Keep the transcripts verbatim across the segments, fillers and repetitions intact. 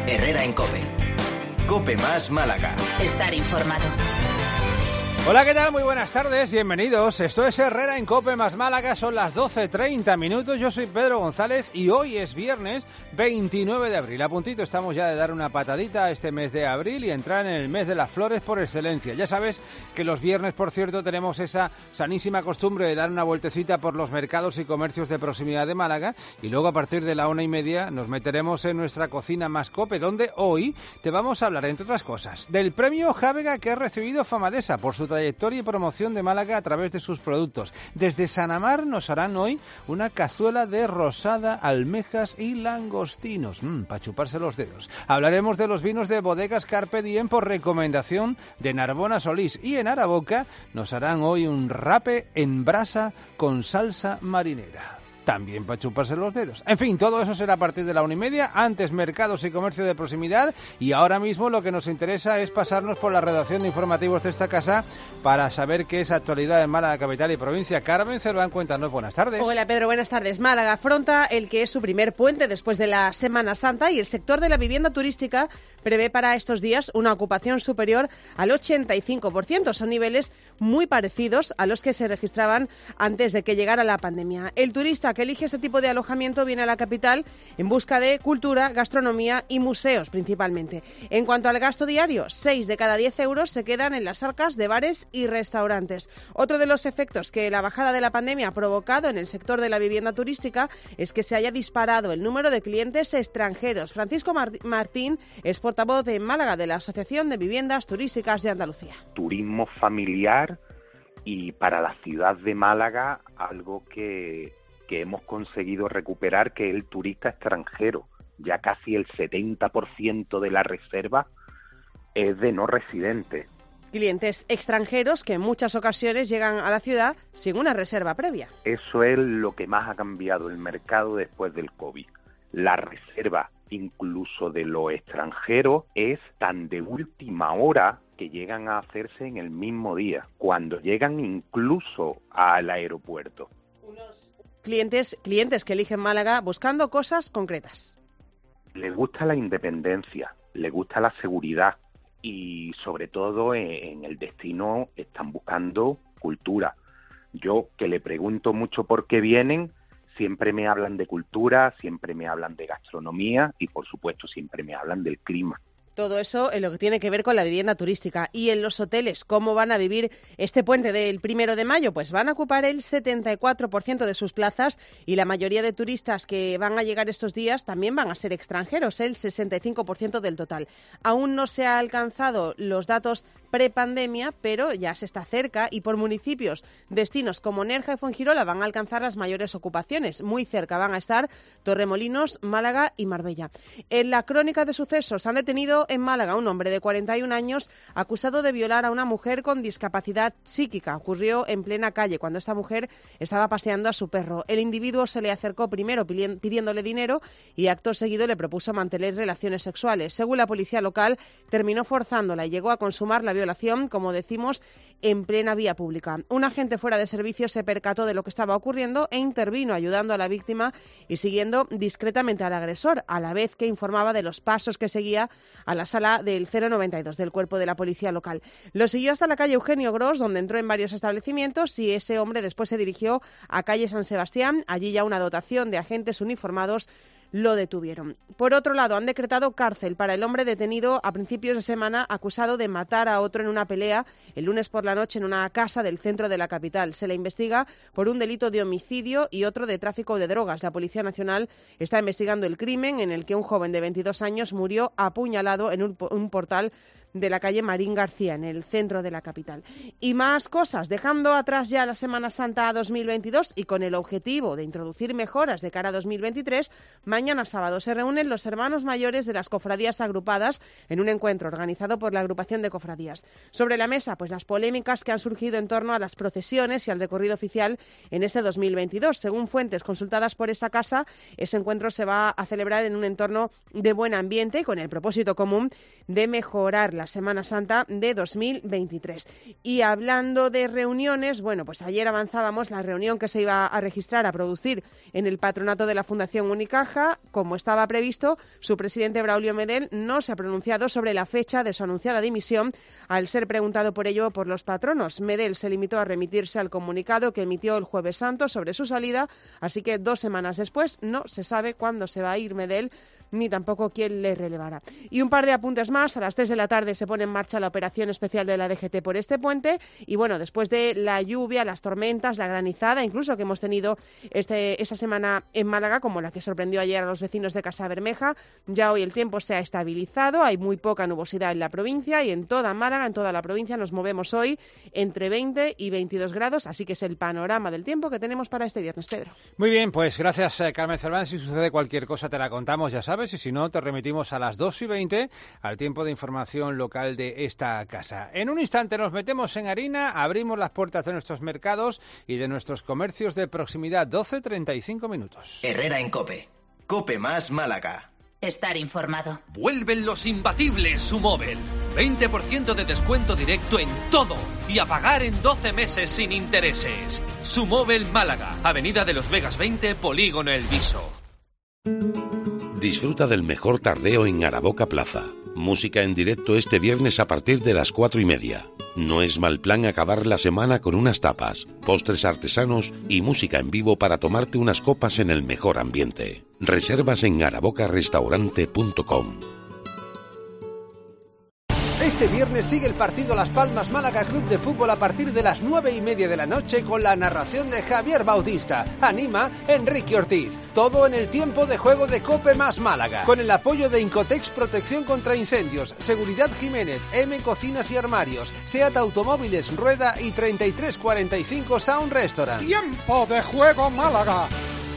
Herrera en COPE. COPE más Málaga. Estar informado. Hola, ¿qué tal? Muy buenas tardes, bienvenidos. Esto es Herrera en COPE más Málaga, son las doce treinta minutos. Yo soy Pedro González y hoy es viernes veintinueve de abril. A puntito estamos ya de dar una patadita a este mes de abril y entrar en el mes de las flores por excelencia. Ya sabes que los viernes, por cierto, tenemos esa sanísima costumbre de dar una vueltecita por los mercados y comercios de proximidad de Málaga y luego a partir de la una y media nos meteremos en nuestra cocina más COPE, donde hoy te vamos a hablar, entre otras cosas, del premio Jábega que ha recibido Famadesa por su trayectoria y promoción de Málaga a través de sus productos. Desde Sanamar nos harán hoy una cazuela de rosada, almejas y langostinos, mmm, para chuparse los dedos. Hablaremos de los vinos de bodegas Carpe Diem por recomendación de Narbona Solís, y en Araboca nos harán hoy un rape en brasa con salsa marinera. También para chuparse los dedos. En fin, todo eso será a partir de la una y media. Antes, mercados y comercio de proximidad. Y ahora mismo lo que nos interesa es pasarnos por la redacción de informativos de esta casa para saber qué es actualidad en Málaga, capital y provincia. Carmen Cerván, cuéntanos. Buenas tardes. Hola, Pedro. Buenas tardes. Málaga afronta el que es su primer puente después de la Semana Santa y el sector de la vivienda turística prevé para estos días una ocupación superior al ochenta y cinco por ciento. Son niveles muy parecidos a los que se registraban antes de que llegara la pandemia. El turista que elige ese tipo de alojamiento viene a la capital en busca de cultura, gastronomía y museos principalmente. En cuanto al gasto diario, seis de cada diez euros se quedan en las arcas de bares y restaurantes. Otro de los efectos que la bajada de la pandemia ha provocado en el sector de la vivienda turística es que se haya disparado el número de clientes extranjeros. Francisco Martín es portavoz de Málaga de la Asociación de Viviendas Turísticas de Andalucía. Turismo familiar y para la ciudad de Málaga algo que que hemos conseguido recuperar, que es el turista extranjero. Ya casi el setenta por ciento de la reserva es de no residentes. Clientes extranjeros que en muchas ocasiones llegan a la ciudad sin una reserva previa. Eso es lo que más ha cambiado el mercado después del COVID. La reserva, incluso de los extranjeros, es tan de última hora que llegan a hacerse en el mismo día, cuando llegan incluso al aeropuerto. Unos Clientes, clientes que eligen Málaga buscando cosas concretas. Les gusta la independencia, les gusta la seguridad y sobre todo en el destino están buscando cultura. Yo que le pregunto mucho por qué vienen, siempre me hablan de cultura, siempre me hablan de gastronomía y por supuesto siempre me hablan del clima. Todo eso en lo que tiene que ver con la vivienda turística. Y en los hoteles, ¿cómo van a vivir este puente del primero de mayo? Pues van a ocupar el setenta y cuatro por ciento de sus plazas y la mayoría de turistas que van a llegar estos días también van a ser extranjeros, el sesenta y cinco por ciento del total. Aún no se han alcanzado los datos prepandemia, pero ya se está cerca y por municipios, destinos como Nerja y Fuengirola van a alcanzar las mayores ocupaciones. Muy cerca van a estar Torremolinos, Málaga y Marbella. En la crónica de sucesos han detenido en Málaga un hombre de cuarenta y un años acusado de violar a una mujer con discapacidad psíquica. Ocurrió en plena calle cuando esta mujer estaba paseando a su perro. El individuo se le acercó primero pidiéndole dinero y acto seguido le propuso mantener relaciones sexuales. Según la policía local, terminó forzándola y llegó a consumar la violación, como decimos, en plena vía pública. Un agente fuera de servicio se percató de lo que estaba ocurriendo e intervino ayudando a la víctima y siguiendo discretamente al agresor, a la vez que informaba de los pasos que seguía a la sala del cero noventa y dos del cuerpo de la policía local. Lo siguió hasta la calle Eugenio Gros, donde entró en varios establecimientos y ese hombre después se dirigió a calle San Sebastián. Allí ya una dotación de agentes uniformados lo detuvieron. Por otro lado, han decretado cárcel para el hombre detenido a principios de semana acusado de matar a otro en una pelea el lunes por la noche en una casa del centro de la capital. Se le investiga por un delito de homicidio y otro de tráfico de drogas. La Policía Nacional está investigando el crimen en el que un joven de veintidós años murió apuñalado en un, un portal de la calle Marín García, en el centro de la capital. Y más cosas, dejando atrás ya la Semana Santa dos mil veintidós y con el objetivo de introducir mejoras de cara a dos mil veintitrés, mañana sábado se reúnen los hermanos mayores de las cofradías agrupadas en un encuentro organizado por la agrupación de cofradías. Sobre la mesa, pues las polémicas que han surgido en torno a las procesiones y al recorrido oficial en este dos mil veintidós. Según fuentes consultadas por esa casa, ese encuentro se va a celebrar en un entorno de buen ambiente y con el propósito común de mejorar las la Semana Santa de dos mil veintitrés. Y hablando de reuniones, bueno, pues ayer avanzábamos la reunión que se iba a registrar, a producir en el patronato de la Fundación Unicaja. Como estaba previsto, su presidente Braulio Medel no se ha pronunciado sobre la fecha de su anunciada dimisión al ser preguntado por ello por los patronos. Medel se limitó a remitirse al comunicado que emitió el Jueves Santo sobre su salida, así que dos semanas después no se sabe cuándo se va a ir Medel ni tampoco quién le relevará. Y un par de apuntes más. A las tres de la tarde se pone en marcha la operación especial de la D G T por este puente y bueno, después de la lluvia, las tormentas, la granizada, incluso que hemos tenido este, esta semana en Málaga, como la que sorprendió ayer a los vecinos de Casabermeja, ya hoy el tiempo se ha estabilizado, hay muy poca nubosidad en la provincia y en toda Málaga, en toda la provincia nos movemos hoy entre veinte y veintidós grados, así que es el panorama del tiempo que tenemos para este viernes, Pedro. Muy bien, pues gracias, Carmen Cervantes. Si sucede cualquier cosa te la contamos, ya sabes. Y si no, te remitimos a las dos y veinte al tiempo de información local de esta casa. En un instante nos metemos en harina, abrimos las puertas de nuestros mercados y de nuestros comercios de proximidad. doce treinta y cinco minutos. Herrera en COPE. COPE más Málaga. Estar informado. Vuelven los imbatibles Sumóvel. veinte por ciento de descuento directo en todo y a pagar en doce meses sin intereses. Sumóvel Málaga, Avenida de los Vegas veinte, Polígono El Viso. Disfruta del mejor tardeo en Araboca Plaza. Música en directo este viernes a partir de las cuatro y media. No es mal plan acabar la semana con unas tapas, postres artesanos y música en vivo para tomarte unas copas en el mejor ambiente. Reservas en araboca restaurante punto com. Este viernes sigue el partido Las Palmas Málaga Club de Fútbol a partir de las nueve y media de la noche con la narración de Javier Bautista. Anima Enrique Ortiz. Todo en el tiempo de juego de COPE más Málaga. Con el apoyo de Incotex Protección contra Incendios, Seguridad Jiménez, M Cocinas y Armarios, SEAT Automóviles Rueda y treinta y tres cuarenta y cinco Sound Restaurant. Tiempo de juego Málaga.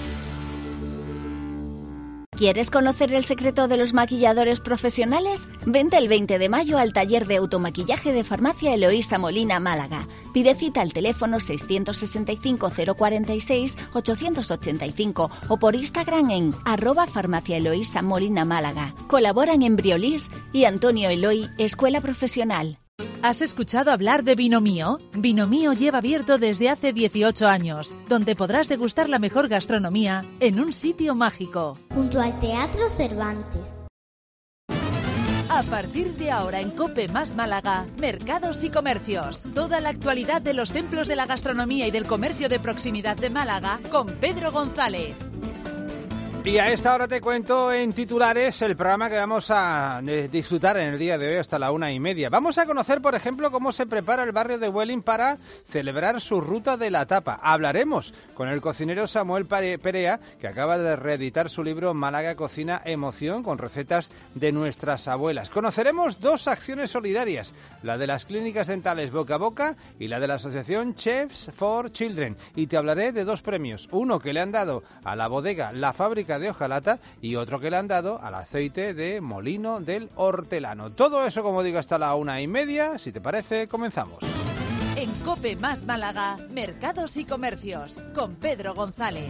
¿Quieres conocer el secreto de los maquilladores profesionales? Vente el veinte de mayo al taller de automaquillaje de Farmacia Eloísa Molina Málaga. Pide cita al teléfono seiscientos sesenta y cinco cero cuarenta y seis ochocientos ochenta y cinco o por Instagram en arroba Farmacia Eloísa Molina Málaga. Colaboran en Briolis y Antonio Eloy, Escuela Profesional. ¿Has escuchado hablar de Vino Mío? Vino Mío lleva abierto desde hace dieciocho años, donde podrás degustar la mejor gastronomía en un sitio mágico. Junto al Teatro Cervantes. A partir de ahora en COPE más Málaga, mercados y comercios. Toda la actualidad de los templos de la gastronomía y del comercio de proximidad de Málaga con Pedro González. Y a esta hora te cuento en titulares el programa que vamos a disfrutar en el día de hoy hasta la una y media. Vamos a conocer, por ejemplo, cómo se prepara el barrio de Huelin para celebrar su ruta de la tapa. Hablaremos con el cocinero Samuel Perea, que acaba de reeditar su libro Málaga Cocina Emoción, con recetas de nuestras abuelas. Conoceremos dos acciones solidarias, la de las clínicas dentales Boca a Boca y la de la asociación Chefs for Children. Y te hablaré de dos premios, uno que le han dado a la bodega La Fábrica de hojalata y otro que le han dado al aceite de Molino del Hortelano. Todo eso, como digo, hasta la una y media. Si te parece, comenzamos. En COPE más Málaga, mercados y comercios, con Pedro González.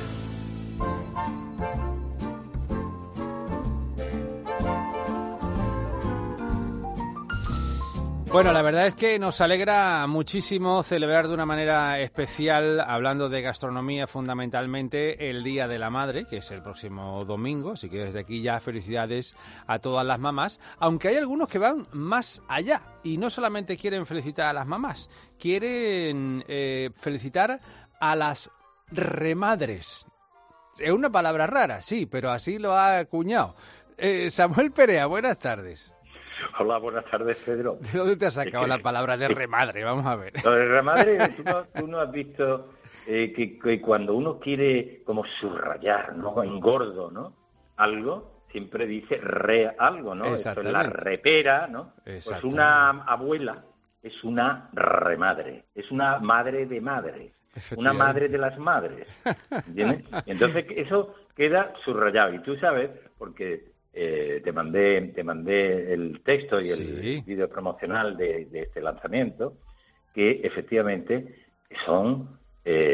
Bueno, la verdad es que nos alegra muchísimo celebrar de una manera especial, hablando de gastronomía fundamentalmente, el Día de la Madre, que es el próximo domingo, así que desde aquí ya felicidades a todas las mamás, aunque hay algunos que van más allá y no solamente quieren felicitar a las mamás, quieren eh, felicitar a las remadres. Es una palabra rara, sí, pero así lo ha acuñado. Eh, Samuel Perea, buenas tardes. Hola, buenas tardes, Pedro. ¿De dónde te has sacado es que, la palabra de remadre? Vamos a ver. Lo de remadre, tú no, tú no has visto eh, que, que cuando uno quiere como subrayar, ¿no? En gordo, ¿no? Algo, siempre dice re algo, ¿no? Eso es la repera, ¿no? Pues una abuela es una remadre, es una madre de madre, una madre de las madres, ¿entiendes? Entonces eso queda subrayado y tú sabes, porque... Eh, te mandé te mandé el texto y el sí. vídeo promocional de, de este lanzamiento, que efectivamente son eh,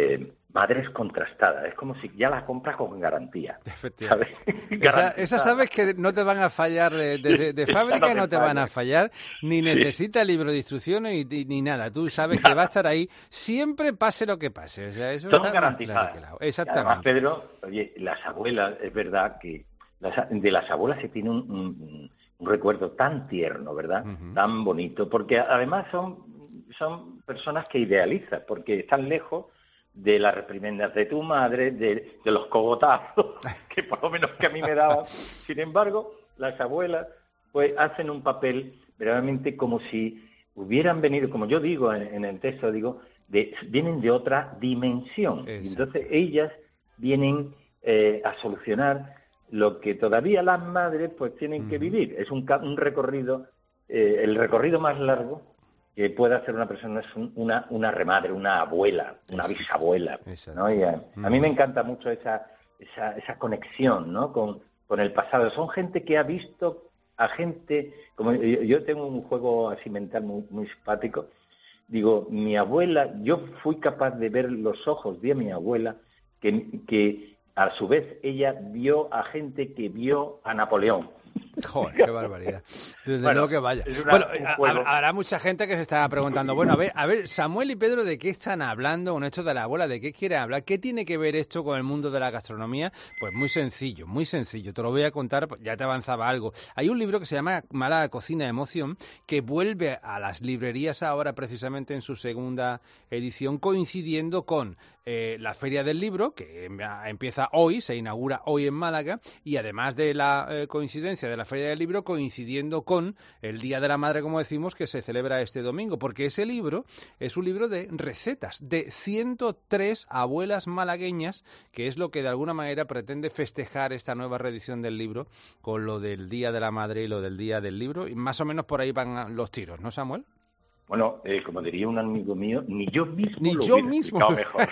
madres contrastadas. Es como si ya la compras con garantía. Efectivamente. Esa, esa sabes que no te van a fallar de, de, de, de fábrica, no te van a fallar, ni necesita libro de instrucciones ni, ni nada. Tú sabes que va a estar ahí siempre pase lo que pase. O sea, eso son está garantizadas. Claro. Exactamente. Además, Pedro, oye, las abuelas, es verdad que las, de las abuelas se tiene un, un, un recuerdo tan tierno, ¿verdad? Uh-huh. Tan bonito, porque además son, son personas que idealizan, porque están lejos de las reprimendas de tu madre, de, de los cogotazos, que por lo menos que a mí me daban. Sin embargo, las abuelas pues hacen un papel verdaderamente como si hubieran venido, como yo digo en, en el texto, digo, de, vienen de otra dimensión. Entonces ellas vienen eh, a solucionar lo que todavía las madres pues tienen uh-huh. que vivir. Es un, un recorrido, eh, el recorrido más largo que puede hacer una persona es una, una remadre, una abuela, una bisabuela, ¿no? Y a, a mí me encanta mucho esa, esa, esa conexión, ¿no? Con, con el pasado. Son gente que ha visto a gente, como yo, yo tengo un juego así mental muy, muy simpático. Digo, mi abuela, yo fui capaz de ver los ojos de mi abuela, que, que a su vez ella vio a gente que vio a Napoleón. Joder, qué barbaridad. Desde bueno, luego que vaya. Una, bueno, habrá mucha gente que se está preguntando, bueno, a ver, a ver, Samuel y Pedro, ¿de qué están hablando con esto de la abuela? ¿De qué quiere hablar? ¿Qué tiene que ver esto con el mundo de la gastronomía? Pues muy sencillo, muy sencillo. Te lo voy a contar, ya te avanzaba algo. Hay un libro que se llama Málaga Cocina Emoción, que vuelve a las librerías ahora precisamente en su segunda edición, coincidiendo con Eh, la Feria del Libro, que empieza hoy, se inaugura hoy en Málaga, y además de la eh, coincidencia de la Feria del Libro, coincidiendo con el Día de la Madre, como decimos, que se celebra este domingo, porque ese libro es un libro de recetas de ciento tres abuelas malagueñas, que es lo que de alguna manera pretende festejar esta nueva reedición del libro, con lo del Día de la Madre y lo del Día del Libro, y más o menos por ahí van los tiros, ¿no, Samuel? Bueno, eh, como diría un amigo mío, ni yo mismo ni lo yo hubiera mismo. explicado mejor.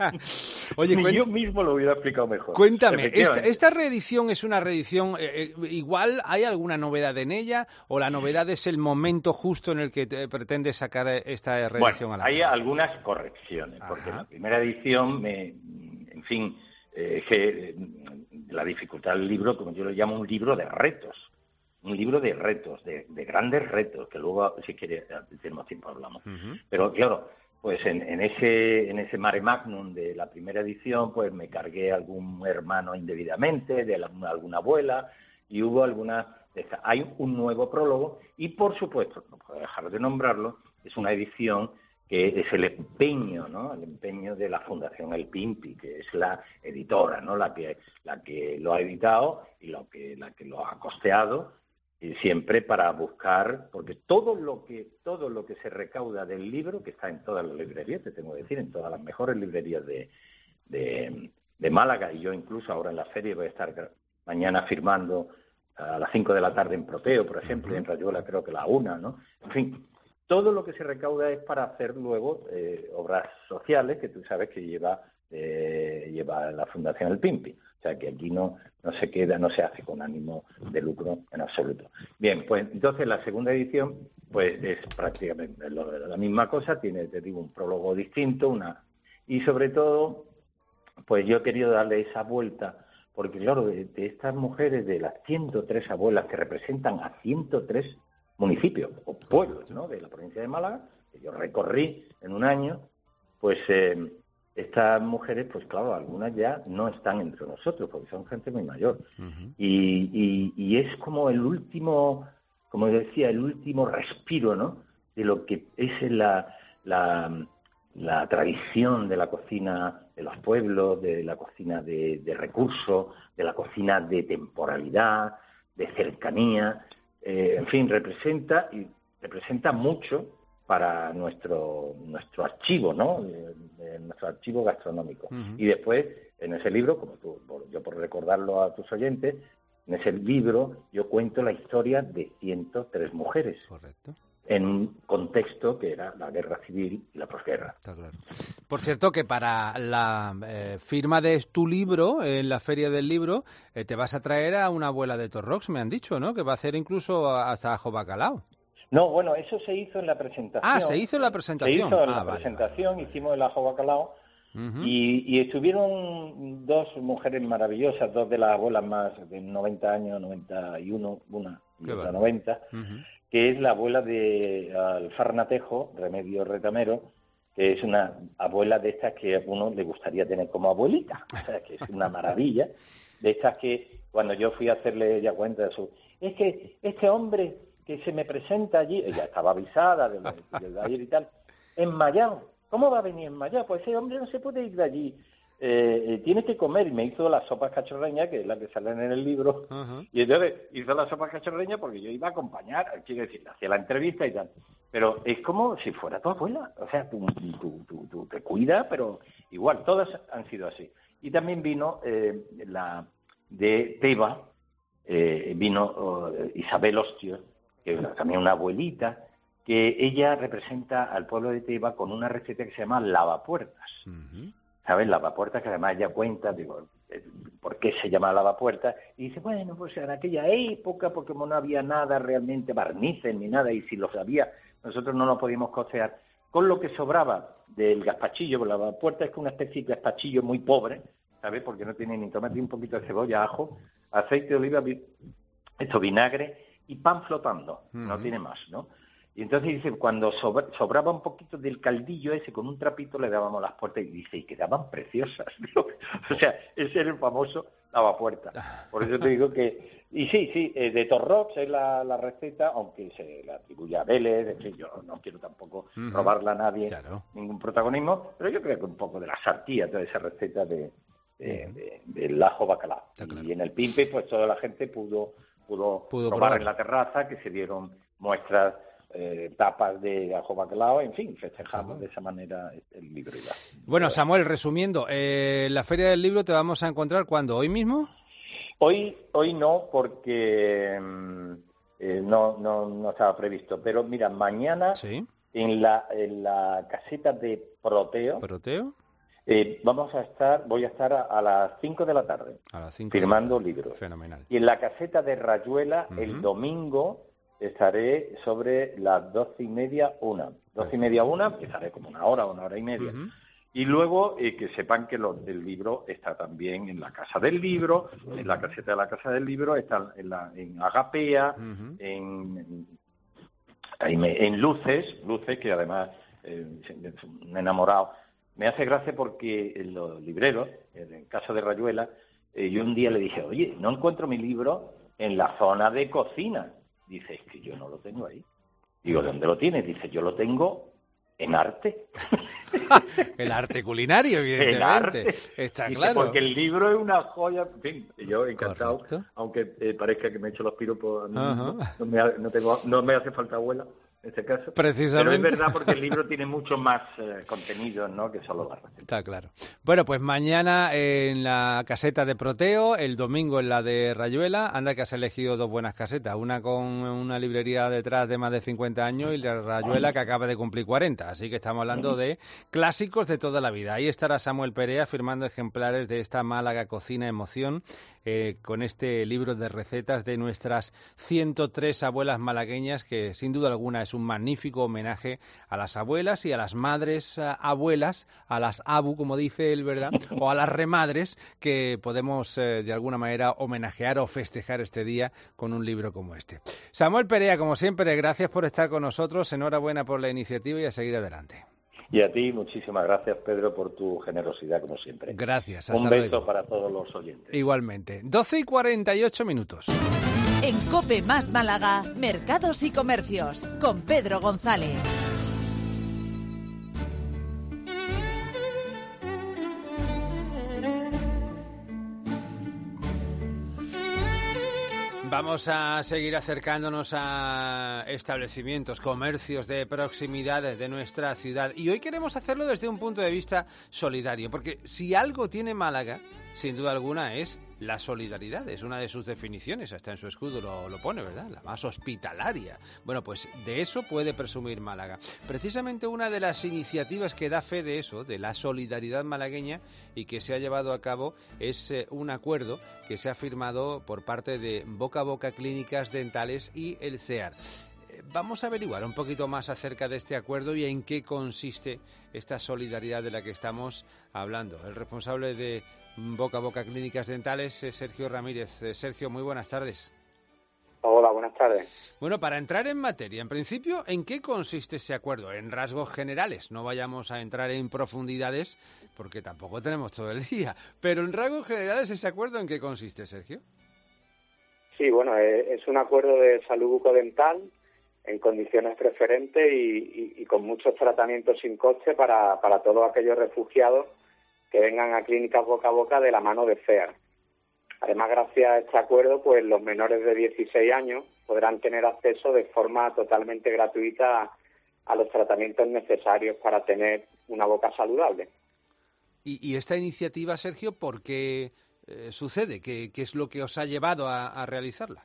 Oye, ni cuént... yo mismo lo hubiera explicado mejor. Cuéntame, ¿esta, esta reedición es una reedición, eh, eh, igual hay alguna novedad en ella, o la novedad es el momento justo en el que te pretende sacar esta reedición bueno, a la hay cara? Algunas correcciones, Ajá. porque la primera edición, me, en fin, eh, que, la dificultad del libro, como yo lo llamo, un libro de retos. Un libro de retos, de, de grandes retos, que luego, si quiere, si tenemos tiempo, hablamos. Uh-huh. Pero claro, pues en, en ese en ese mare magnum de la primera edición, pues me cargué algún hermano indebidamente, de la, alguna abuela, y hubo algunas... Hay un nuevo prólogo, y por supuesto, no puedo dejar de nombrarlo, es una edición que es el empeño, ¿no? El empeño de la Fundación El Pimpi, que es la editora, ¿no? La que la que lo ha editado y lo que la que lo ha costeado, y siempre para buscar, porque todo lo que todo lo que se recauda del libro, que está en todas las librerías, te tengo que decir, en todas las mejores librerías de, de, de Málaga, y yo incluso ahora en la feria voy a estar mañana firmando a las cinco de la tarde en Proteo, por ejemplo, uh-huh. y en Rayuela creo que la una, ¿no? En fin, todo lo que se recauda es para hacer luego eh, obras sociales, que tú sabes que lleva eh, lleva la Fundación El Pimpi. O sea, que aquí no, no se queda, no se hace con ánimo de lucro en absoluto. Bien, pues entonces la segunda edición pues es prácticamente lo, la misma cosa, tiene, te digo, un prólogo distinto, una y sobre todo, pues yo he querido darle esa vuelta, porque claro, de, de estas mujeres, de las ciento tres abuelas que representan a ciento tres municipios o pueblos, ¿no?, de la provincia de Málaga, que yo recorrí en un año, pues... Eh, estas mujeres, pues claro, algunas ya no están entre nosotros, porque son gente muy mayor. Uh-huh. Y, y, y es como el último, como decía, el último respiro, ¿no?, de lo que es la, la, la tradición de la cocina de los pueblos, de la cocina de, de recursos, de la cocina de temporalidad, de cercanía. Eh, en fin, representa, y representa mucho para nuestro nuestro archivo, ¿no?, de, de nuestro archivo gastronómico. Uh-huh. Y después, en ese libro, como tú, yo por recordarlo a tus oyentes, en ese libro yo cuento la historia de ciento tres mujeres. Correcto. En un contexto que era la guerra civil y la posguerra. Está claro. Por cierto, que para la eh, firma de tu libro, en la Feria del Libro, eh, te vas a traer a una abuela de Torrox, me han dicho, ¿no?, que va a hacer incluso hasta ajo bacalao. No, bueno, eso se hizo en la presentación. Ah, se hizo en la presentación. Se hizo en ah, la vale, presentación, vale, vale. Hicimos el ajo bacalao, Uh-huh. y, y estuvieron dos mujeres maravillosas, dos de las abuelas más de noventa años, noventa y uno, una y Qué otra vale. noventa, uh-huh. que es la abuela de Alfarnatejo, Remedio Retamero, que es una abuela de estas que a uno le gustaría tener como abuelita, o sea, que es una maravilla, de estas que cuando yo fui a hacerle ella cuenta de su... Es que este hombre que se me presenta allí, ella estaba avisada del de ayer y tal, enmayado, ¿cómo va a venir enmayado? Pues ese hombre no se puede ir de allí, eh, eh, tiene que comer, y me hizo las sopas cachorreñas, que es la que salen en el libro, uh-huh. y entonces hizo las sopas cachorreñas porque yo iba a acompañar, quiero decir, hacía la entrevista y tal. Pero es como si fuera tu abuela, o sea, tú, tú, tú, tú te cuidas, pero igual, todas han sido así. Y también vino eh, la de Teba, eh, vino uh, Isabel Ostio, que es también una abuelita, que ella representa al pueblo de Teba con una receta que se llama lavapuertas. Uh-huh. ¿Sabes? Lavapuertas, que además ella cuenta, digo, ¿por qué se llama lavapuertas? Y dice, bueno, pues en aquella época, porque como no había nada realmente, barnices ni nada, y si los había... nosotros no lo podíamos costear, con lo que sobraba del gazpachillo, la lavapuerta es que una especie de gazpachillo muy pobre, ¿sabes? Porque no tiene ni tomate, un poquito de cebolla, ajo, aceite de oliva, esto vinagre y pan flotando, uh-huh. no tiene más, ¿no? Y entonces dice, cuando sobra, sobraba un poquito del caldillo ese, con un trapito le dábamos las puertas y dice, y quedaban preciosas, ¿no? O sea, ese era el famoso lavapuertas. Por eso te digo que... Y sí, sí, eh, de Torrox es la, la receta, aunque se la atribuye a Vélez, en fin, yo no quiero tampoco uh-huh. robarle a nadie claro. ningún protagonismo, pero yo creo que un poco de la sartía, toda esa receta de, de, uh-huh. de, de, del ajo bacalao. Claro. Y en el Pimpe, pues toda la gente pudo, pudo, pudo probar, probar en la terraza, que se dieron muestras... Eh, tapas de ajo bacalao, en fin, festejamos de esa manera el libro. Ya. Bueno, Samuel, resumiendo, eh, la Feria del Libro te vamos a encontrar ¿cuándo? ¿Hoy mismo? Hoy hoy no, porque eh, no, no no estaba previsto, pero mira, mañana ¿sí? en la en la caseta de Proteo, ¿Proteo? Eh, vamos a estar, voy a estar a, a las cinco de la tarde, a las cinco firmando de la tarde. libros. Fenomenal. Y en la caseta de Rayuela, uh-huh. el domingo, estaré sobre las doce y media, una. Doce y media, una, empezaré como una hora, una hora y media. Uh-huh. Y luego eh, que sepan que lo, el libro está también en la Casa del Libro, uh-huh. en la caseta de la Casa del Libro, está en, la, en Agapea, uh-huh. en, en, en Luces, Luces, que además eh, un enamorado. Me hace gracia porque en los libreros, en el caso de Rayuela, eh, yo un día le dije, oye, no encuentro mi libro en la zona de cocina. Dice, es que yo no lo tengo ahí. Digo, ¿dónde lo tienes? Dice, yo lo tengo en arte. El arte culinario, evidentemente. El arte. Está Dice, claro. Porque el libro es una joya. En fin, yo encantado, correcto. Aunque eh, parezca que me he hecho los piropos. No, no, me, no, tengo, no me hace falta abuela. En este caso. Precisamente. Pero es verdad porque el libro tiene mucho más eh, contenido, ¿no? Que solo la receta. Está claro. Bueno, pues mañana en la caseta de Proteo, el domingo en la de Rayuela. Anda que has elegido dos buenas casetas. Una con una librería detrás de más de cincuenta años y la Rayuela que acaba de cumplir cuarenta. Así que estamos hablando de clásicos de toda la vida. Ahí estará Samuel Perea firmando ejemplares de esta Málaga Cocina Emoción eh, con este libro de recetas de nuestras ciento tres abuelas malagueñas, que sin duda alguna es un magnífico homenaje a las abuelas y a las madres uh, abuelas, a las abu, como dice él, ¿verdad? O a las remadres, que podemos eh, de alguna manera homenajear o festejar este día con un libro como este. Samuel Perea, como siempre, gracias por estar con nosotros, enhorabuena por la iniciativa y a seguir adelante. Y a ti, muchísimas gracias, Pedro, por tu generosidad, como siempre. Gracias. Hasta Un beso luego. Para todos los oyentes. Igualmente. doce y cuarenta y ocho minutos. En COPE más Málaga, Mercados y Comercios, con Pedro González. Vamos a seguir acercándonos a establecimientos, comercios de proximidad de nuestra ciudad. Y hoy queremos hacerlo desde un punto de vista solidario, porque si algo tiene Málaga, sin duda alguna, es la solidaridad. Es una de sus definiciones, hasta en su escudo lo, lo pone, ¿verdad? La más hospitalaria. Bueno, pues de eso puede presumir Málaga. Precisamente una de las iniciativas que da fe de eso, de la solidaridad malagueña, y que se ha llevado a cabo, es eh, un acuerdo que se ha firmado por parte de Boca a Boca Clínicas Dentales y el C E A R. vamos a averiguar un poquito más acerca de este acuerdo y en qué consiste esta solidaridad de la que estamos hablando. El responsable de Boca a Boca Clínicas Dentales es Sergio Ramírez. Eh, Sergio, muy buenas tardes. Hola, buenas tardes. Bueno, para entrar en materia, en principio, ¿en qué consiste ese acuerdo? En rasgos generales, no vayamos a entrar en profundidades porque tampoco tenemos todo el día, pero en rasgos generales, ¿ese acuerdo en qué consiste, Sergio? Sí, bueno, es un acuerdo de salud bucodental en condiciones preferentes y, y, y con muchos tratamientos sin coste para, para todos aquellos refugiados que vengan a clínicas boca a boca de la mano de C E A R. Además, gracias a este acuerdo, pues los menores de dieciséis años podrán tener acceso de forma totalmente gratuita a los tratamientos necesarios para tener una boca saludable. Y, y esta iniciativa, Sergio, ¿por qué eh, sucede? ¿Qué, ¿Qué es lo que os ha llevado a, a realizarla?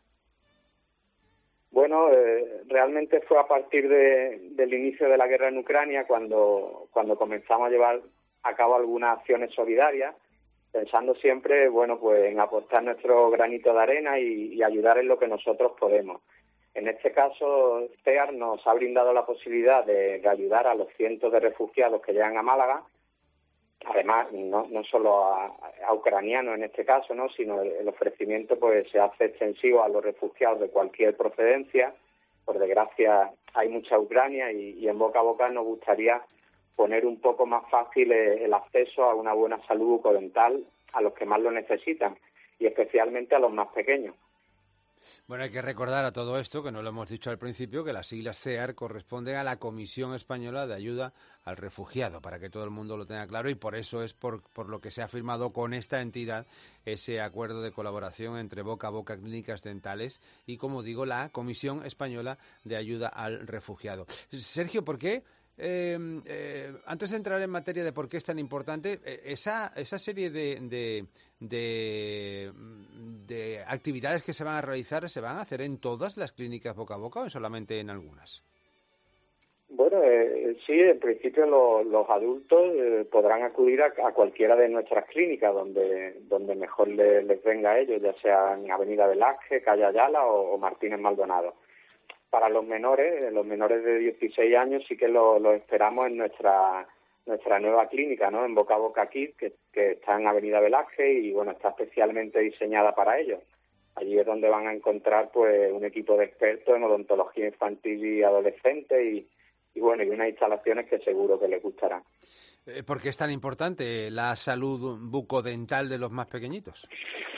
Bueno, eh, realmente fue a partir de, del inicio de la guerra en Ucrania cuando, cuando comenzamos a llevar a cabo algunas acciones solidarias, pensando siempre, bueno, pues en aportar nuestro granito de arena y, y ayudar en lo que nosotros podemos. En este caso, C E A R nos ha brindado la posibilidad de, de ayudar a los cientos de refugiados que llegan a Málaga, además no, no solo a, a ucranianos en este caso, no, sino el, el ofrecimiento pues se hace extensivo a los refugiados de cualquier procedencia. Por desgracia hay mucha Ucrania y, y en boca a boca nos gustaría poner un poco más fácil el acceso a una buena salud bucodental a los que más lo necesitan y especialmente a los más pequeños. Bueno, hay que recordar a todo esto, que no lo hemos dicho al principio, que las siglas C E A R corresponden a la Comisión Española de Ayuda al Refugiado, para que todo el mundo lo tenga claro, y por eso es por, por lo que se ha firmado con esta entidad ese acuerdo de colaboración entre Boca a Boca Clínicas Dentales y, como digo, la Comisión Española de Ayuda al Refugiado. Sergio, ¿por qué? Eh, eh, antes de entrar en materia de por qué es tan importante, eh, esa, esa serie de, de, de, de actividades que se van a realizar, ¿se van a hacer en todas las clínicas boca a boca o solamente en algunas? Bueno, eh, sí, en principio lo, los adultos eh, podrán acudir a, a cualquiera de nuestras clínicas donde donde mejor le, les venga a ellos, ya sea en Avenida Velázquez, Calle Ayala o, o Martínez Maldonado. Para los menores, los menores de dieciséis años, sí que lo, lo esperamos en nuestra nuestra nueva clínica, ¿no? En Boca a Boca Kids, que, que está en Avenida Velázquez y, bueno, está especialmente diseñada para ellos. Allí es donde van a encontrar, pues, un equipo de expertos en odontología infantil y adolescente y, y bueno, y unas instalaciones que seguro que les gustarán. ¿Por qué es tan importante la salud bucodental de los más pequeñitos?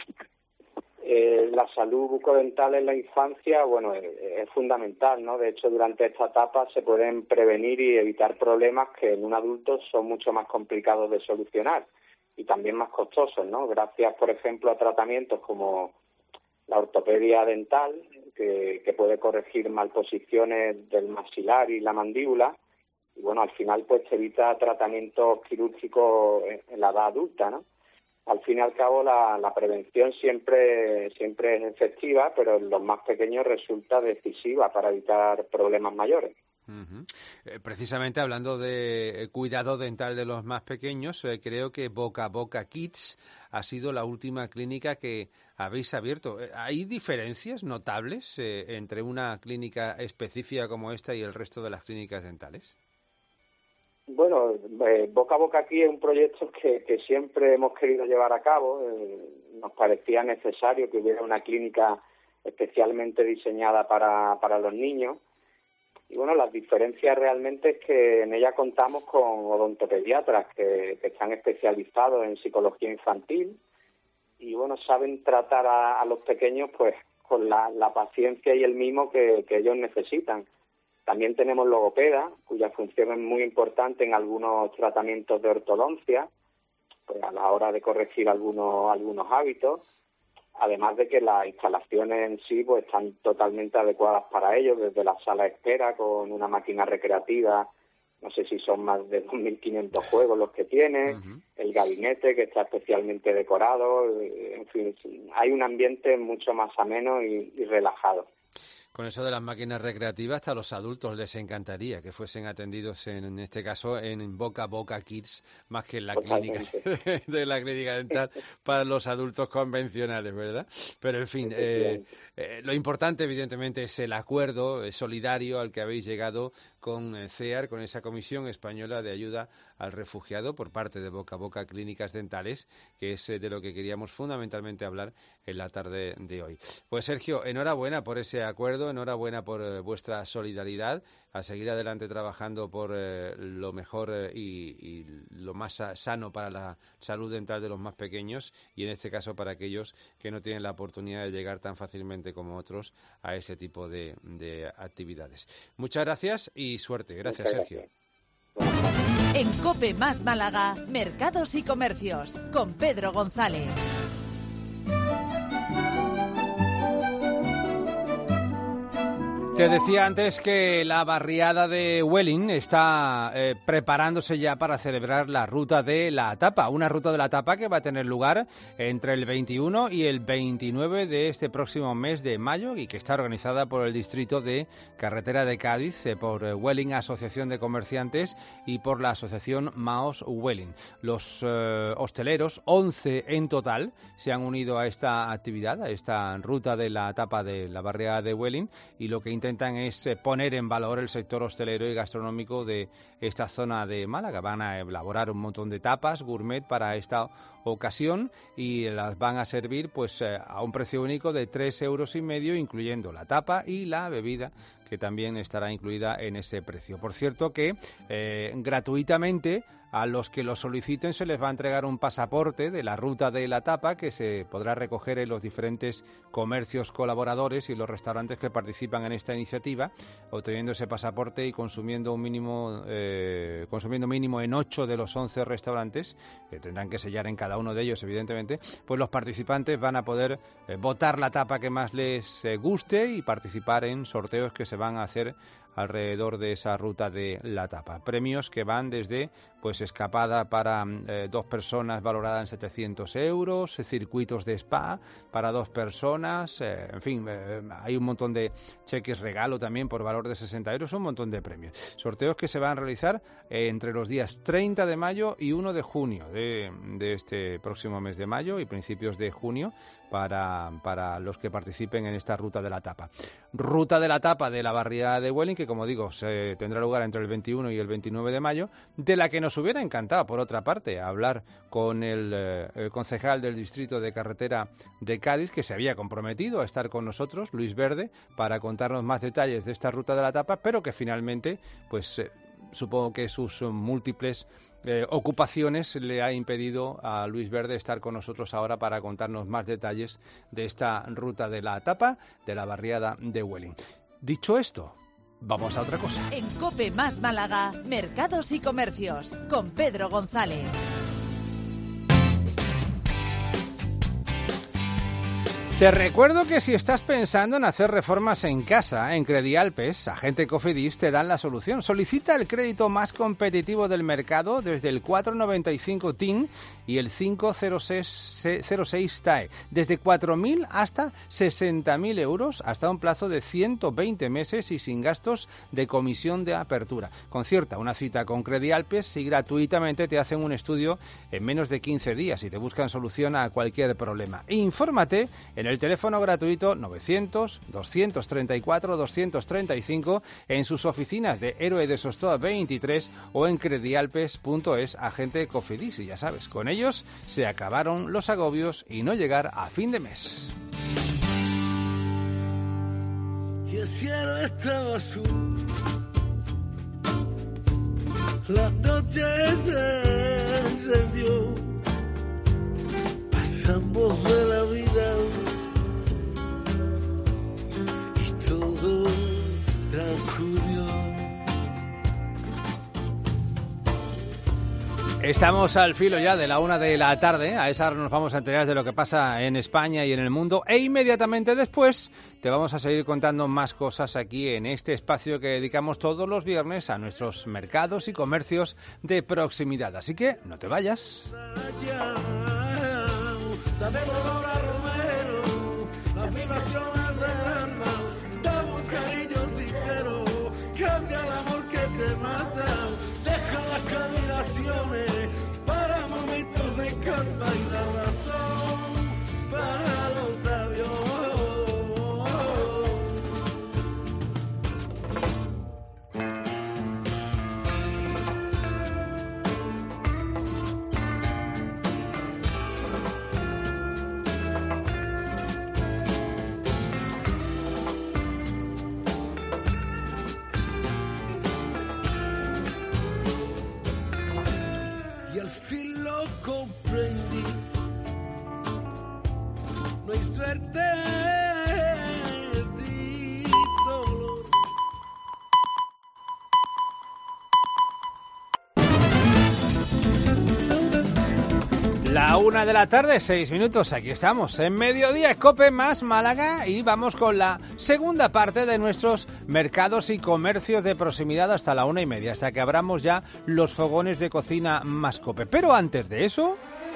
Eh, la salud bucodental en la infancia, bueno, es, es fundamental, ¿no? De hecho, durante esta etapa se pueden prevenir y evitar problemas que en un adulto son mucho más complicados de solucionar y también más costosos, ¿no? Gracias, por ejemplo, a tratamientos como la ortopedia dental, que, que puede corregir malposiciones del maxilar y la mandíbula, y bueno, al final pues se evita tratamientos quirúrgicos en, en la edad adulta, ¿no? Al fin y al cabo, la, la prevención siempre siempre es efectiva, pero en los más pequeños resulta decisiva para evitar problemas mayores. Uh-huh. Eh, precisamente hablando de eh, cuidado dental de los más pequeños, eh, creo que Boca a Boca Kids ha sido la última clínica que habéis abierto. Eh, ¿Hay diferencias notables eh, entre una clínica específica como esta y el resto de las clínicas dentales? Bueno, eh, Boca a Boca aquí es un proyecto que, que siempre hemos querido llevar a cabo. Eh, nos parecía necesario que hubiera una clínica especialmente diseñada para, para los niños. Y bueno, las diferencias realmente es que en ella contamos con odontopediatras que, que están especializados en psicología infantil y bueno, saben tratar a, a los pequeños pues con la, la paciencia y el mimo que, que ellos necesitan. También tenemos logopeda, cuya función es muy importante en algunos tratamientos de ortodoncia, pues a la hora de corregir algunos algunos hábitos, además de que las instalaciones en sí pues están totalmente adecuadas para ellos, desde la sala de espera con una máquina recreativa, no sé si son más de dos mil quinientos juegos los que tiene, uh-huh. El gabinete que está especialmente decorado, en fin, hay un ambiente mucho más ameno y, y relajado. Con eso de las máquinas recreativas, hasta a los adultos les encantaría que fuesen atendidos, en, en este caso, en Boca a Boca Kids, más que en la clínica de la clínica dental para los adultos convencionales, ¿verdad? Pero, en fin, eh, eh, lo importante, evidentemente, es el acuerdo eh, solidario al que habéis llegado con eh, C E A R, con esa Comisión Española de Ayuda al Refugiado por parte de Boca a Boca Clínicas Dentales, que es eh, de lo que queríamos fundamentalmente hablar en la tarde de hoy. Pues, Sergio, enhorabuena por ese acuerdo, enhorabuena por eh, vuestra solidaridad, a seguir adelante trabajando por eh, lo mejor eh, y, y lo más sano para la salud dental de los más pequeños y, en este caso, para aquellos que no tienen la oportunidad de llegar tan fácilmente como otros a ese tipo de, de actividades. Muchas gracias y suerte. Gracias, Muchas Sergio. Gracias. En COPE más Málaga, Mercados y Comercios, con Pedro González. Te decía antes que la barriada de Welling está eh, preparándose ya para celebrar la Ruta de la Tapa, una Ruta de la Tapa que va a tener lugar entre el veintiuno y el veintinueve de este próximo mes de mayo y que está organizada por el Distrito de Carretera de Cádiz, eh, por eh, Welling Asociación de Comerciantes y por la Asociación Maos Welling. Los eh, hosteleros, once en total, se han unido a esta actividad, a esta Ruta de la Tapa de la barriada de Welling, y lo que intentan es poner en valor el sector hostelero y gastronómico de esta zona de Málaga. Van a elaborar un montón de tapas gourmet para esta ocasión y las van a servir pues a un precio único de tres euros y medio, incluyendo la tapa y la bebida, que también estará incluida en ese precio. Por cierto que eh, gratuitamente a los que lo soliciten se les va a entregar un pasaporte de la Ruta de la Tapa que se podrá recoger en los diferentes comercios colaboradores y los restaurantes que participan en esta iniciativa, obteniendo ese pasaporte y consumiendo un mínimo eh, consumiendo mínimo en ocho de los once restaurantes, que tendrán que sellar en cada uno de ellos, evidentemente. Pues los participantes van a poder eh, votar la tapa que más les eh, guste y participar en sorteos que se van a hacer alrededor de esa Ruta de la Tapa. Premios que van desde pues escapada para eh, dos personas valorada en setecientos euros, circuitos de spa para dos personas, eh, en fin, eh, hay un montón de cheques regalo también por valor de sesenta euros, un montón de premios. Sorteos que se van a realizar eh, entre los días treinta de mayo y uno de junio de, de este próximo mes de mayo y principios de junio para, para los que participen en esta Ruta de la Tapa. Ruta de la Tapa de la barriada de Welling, que como digo, se tendrá lugar entre el veintiuno y el veintinueve de mayo, de la que nos hubiera encantado, por otra parte, hablar con el, eh, el concejal del Distrito de Carretera de Cádiz, que se había comprometido a estar con nosotros, Luis Verde, para contarnos más detalles de esta Ruta de la Tapa, pero que finalmente, pues eh, supongo que sus múltiples Eh, ocupaciones le ha impedido a Luis Verde estar con nosotros ahora para contarnos más detalles de esta Ruta de la Tapa de la barriada de Welling. Dicho esto, vamos a otra cosa. En COPE más Málaga, Mercados y Comercios, con Pedro González. Te recuerdo que si estás pensando en hacer reformas en casa, en Credialpes, Agente Cofidis te dan la solución. Solicita el crédito más competitivo del mercado desde el cuatro coma noventa y cinco T I N y el cinco coma cero seis T A E, desde cuatro mil hasta sesenta mil euros, hasta un plazo de ciento veinte meses y sin gastos de comisión de apertura. Concierta una cita con Credialpes y gratuitamente te hacen un estudio en menos de quince días y te buscan solución a cualquier problema. Infórmate en el teléfono gratuito novecientos, doscientos treinta y cuatro, doscientos treinta y cinco, en sus oficinas de Héroe de Sostoa veintitrés o en credialpes punto es, Agente Cofidis. Y ya sabes, con ellos se acabaron los agobios y no llegar a fin de mes. Y el cielo estaba azul, la noche se encendió, pasamos de la vida y todo transcurrió. Estamos al filo ya de la una de la tarde, a esa hora nos vamos a enterar de lo que pasa en España y en el mundo e inmediatamente después te vamos a seguir contando más cosas aquí en este espacio que dedicamos todos los viernes a nuestros mercados y comercios de proximidad. Así que no te vayas. Dame dolor a Romero, las vibraciones del alma, da buscar Una de la tarde, seis minutos, aquí estamos, en Mediodía, COPE más Málaga, y vamos con la segunda parte de nuestros mercados y comercios de proximidad hasta la una y media, hasta que abramos ya los fogones de cocina más COPE. Pero antes de eso,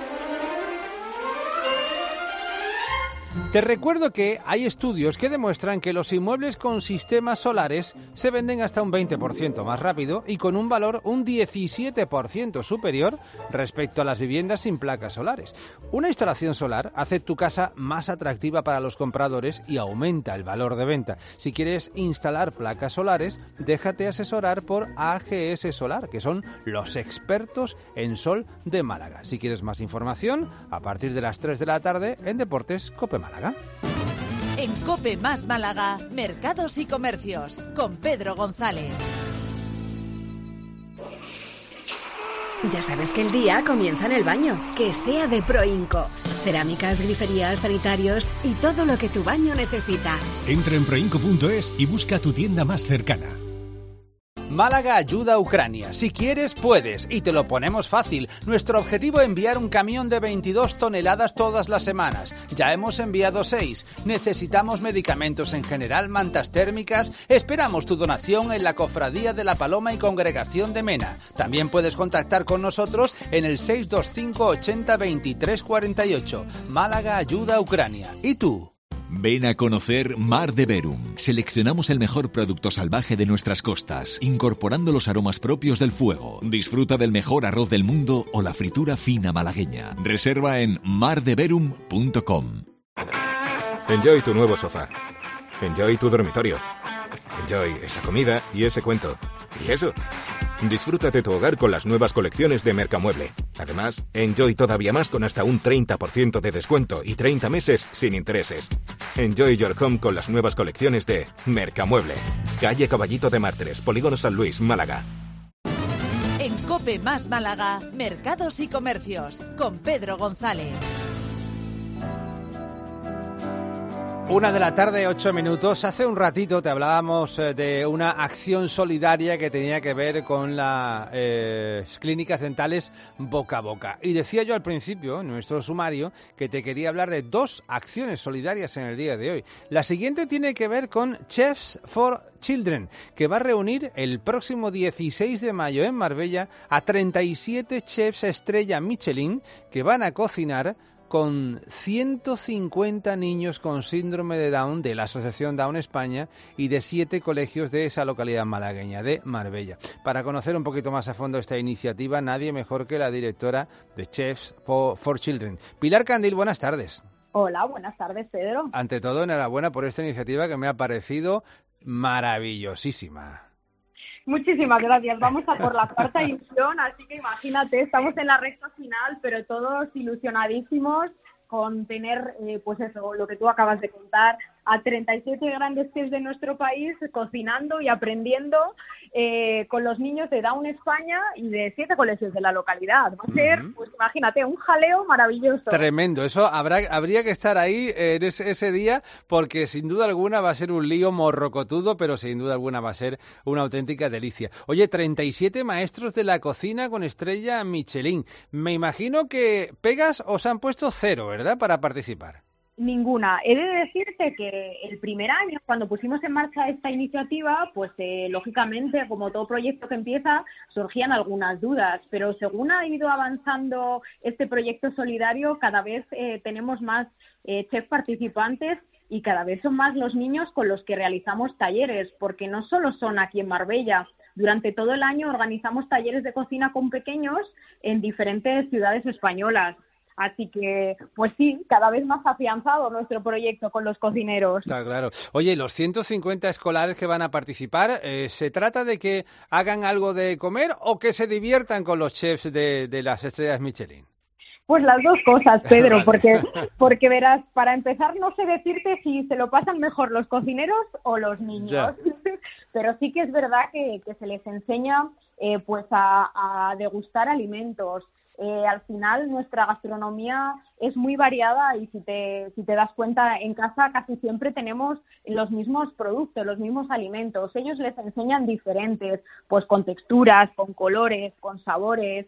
te recuerdo que hay estudios que demuestran que los inmuebles con sistemas solares se venden hasta un veinte por ciento más rápido y con un valor un diecisiete por ciento superior respecto a las viviendas sin placas solares. Una instalación solar hace tu casa más atractiva para los compradores y aumenta el valor de venta. Si quieres instalar placas solares, déjate asesorar por A G S Solar, que son los expertos en sol de Málaga. Si quieres más información, a partir de las tres de la tarde en Deportes COPE Málaga. En COPE más Málaga, mercados y comercios, con Pedro González. Ya sabes que el día comienza en el baño, que sea de Proinco. Cerámicas, griferías, sanitarios y todo lo que tu baño necesita. Entra en proinco punto es y busca tu tienda más cercana. Málaga ayuda a Ucrania. Si quieres, puedes. Y te lo ponemos fácil. Nuestro objetivo es enviar un camión de veintidós toneladas todas las semanas. Ya hemos enviado seis. Necesitamos medicamentos en general, mantas térmicas. Esperamos tu donación en la Cofradía de la Paloma y Congregación de Mena. También puedes contactar con nosotros en el seis dos cinco ochenta veintitrés cuarenta y ocho. Málaga ayuda a Ucrania. ¿Y tú? Ven a conocer Mar de Verum. Seleccionamos el mejor producto salvaje de nuestras costas, incorporando los aromas propios del fuego. Disfruta del mejor arroz del mundo o la fritura fina malagueña. Reserva en mar de verum punto com. Enjoy tu nuevo sofá. Enjoy tu dormitorio. Enjoy esa comida y ese cuento. Y eso. Disfruta de tu hogar con las nuevas colecciones de Mercamueble. Además, enjoy todavía más con hasta un treinta por ciento de descuento y treinta meses sin intereses. Enjoy your home con las nuevas colecciones de Mercamueble. Calle Caballito de Mártires, Polígono San Luis, Málaga. En COPE más Málaga, mercados y comercios, con Pedro González. Una de la tarde, ocho minutos. Hace un ratito te hablábamos de una acción solidaria que tenía que ver con las eh, clínicas dentales boca a boca. Y decía yo al principio, en nuestro sumario, que te quería hablar de dos acciones solidarias en el día de hoy. La siguiente tiene que ver con Chefs for Children, que va a reunir el próximo dieciséis de mayo en Marbella a treinta y siete chefs estrella Michelin que van a cocinar con ciento cincuenta niños con síndrome de Down de la Asociación Down España y de siete colegios de esa localidad malagueña, de Marbella. Para conocer un poquito más a fondo esta iniciativa, nadie mejor que la directora de Chefs for Children. Pilar Candil, buenas tardes. Hola, buenas tardes, Pedro. Ante todo, enhorabuena por esta iniciativa que me ha parecido maravillosísima. Muchísimas gracias. Vamos a por la cuarta edición, así que imagínate, estamos en la recta final, pero todos ilusionadísimos con tener, eh, pues eso, lo que tú acabas de contar, a treinta y siete grandes chefs de nuestro país cocinando y aprendiendo eh, con los niños de Down España y de siete colegios de la localidad. Va a ser, uh-huh. pues imagínate, un jaleo maravilloso. Tremendo. Eso habrá habría que estar ahí en ese, ese día, porque sin duda alguna va a ser un lío morrocotudo, pero sin duda alguna va a ser una auténtica delicia. Oye, treinta y siete maestros de la cocina con estrella Michelin. Me imagino que pegas os han puesto cero, ¿verdad?, para participar. Ninguna. He de decirte que el primer año, cuando pusimos en marcha esta iniciativa, pues eh, lógicamente, como todo proyecto que empieza, surgían algunas dudas, pero según ha ido avanzando este proyecto solidario, cada vez eh, tenemos más eh, chefs participantes y cada vez son más los niños con los que realizamos talleres, porque no solo son aquí en Marbella. Durante todo el año organizamos talleres de cocina con pequeños en diferentes ciudades españolas. Así que, pues sí, cada vez más afianzado nuestro proyecto con los cocineros. Está claro. Oye, los ciento cincuenta escolares que van a participar, eh, ¿se trata de que hagan algo de comer o que se diviertan con los chefs de, de las estrellas Michelin? Pues las dos cosas, Pedro, porque porque verás, para empezar no sé decirte si se lo pasan mejor los cocineros o los niños, ya. Pero sí que es verdad que, que se les enseña eh, pues a, a degustar alimentos. Eh, al final nuestra gastronomía es muy variada y si te, si te das cuenta, en casa casi siempre tenemos los mismos productos, los mismos alimentos. Ellos les enseñan diferentes, pues con texturas, con colores, con sabores.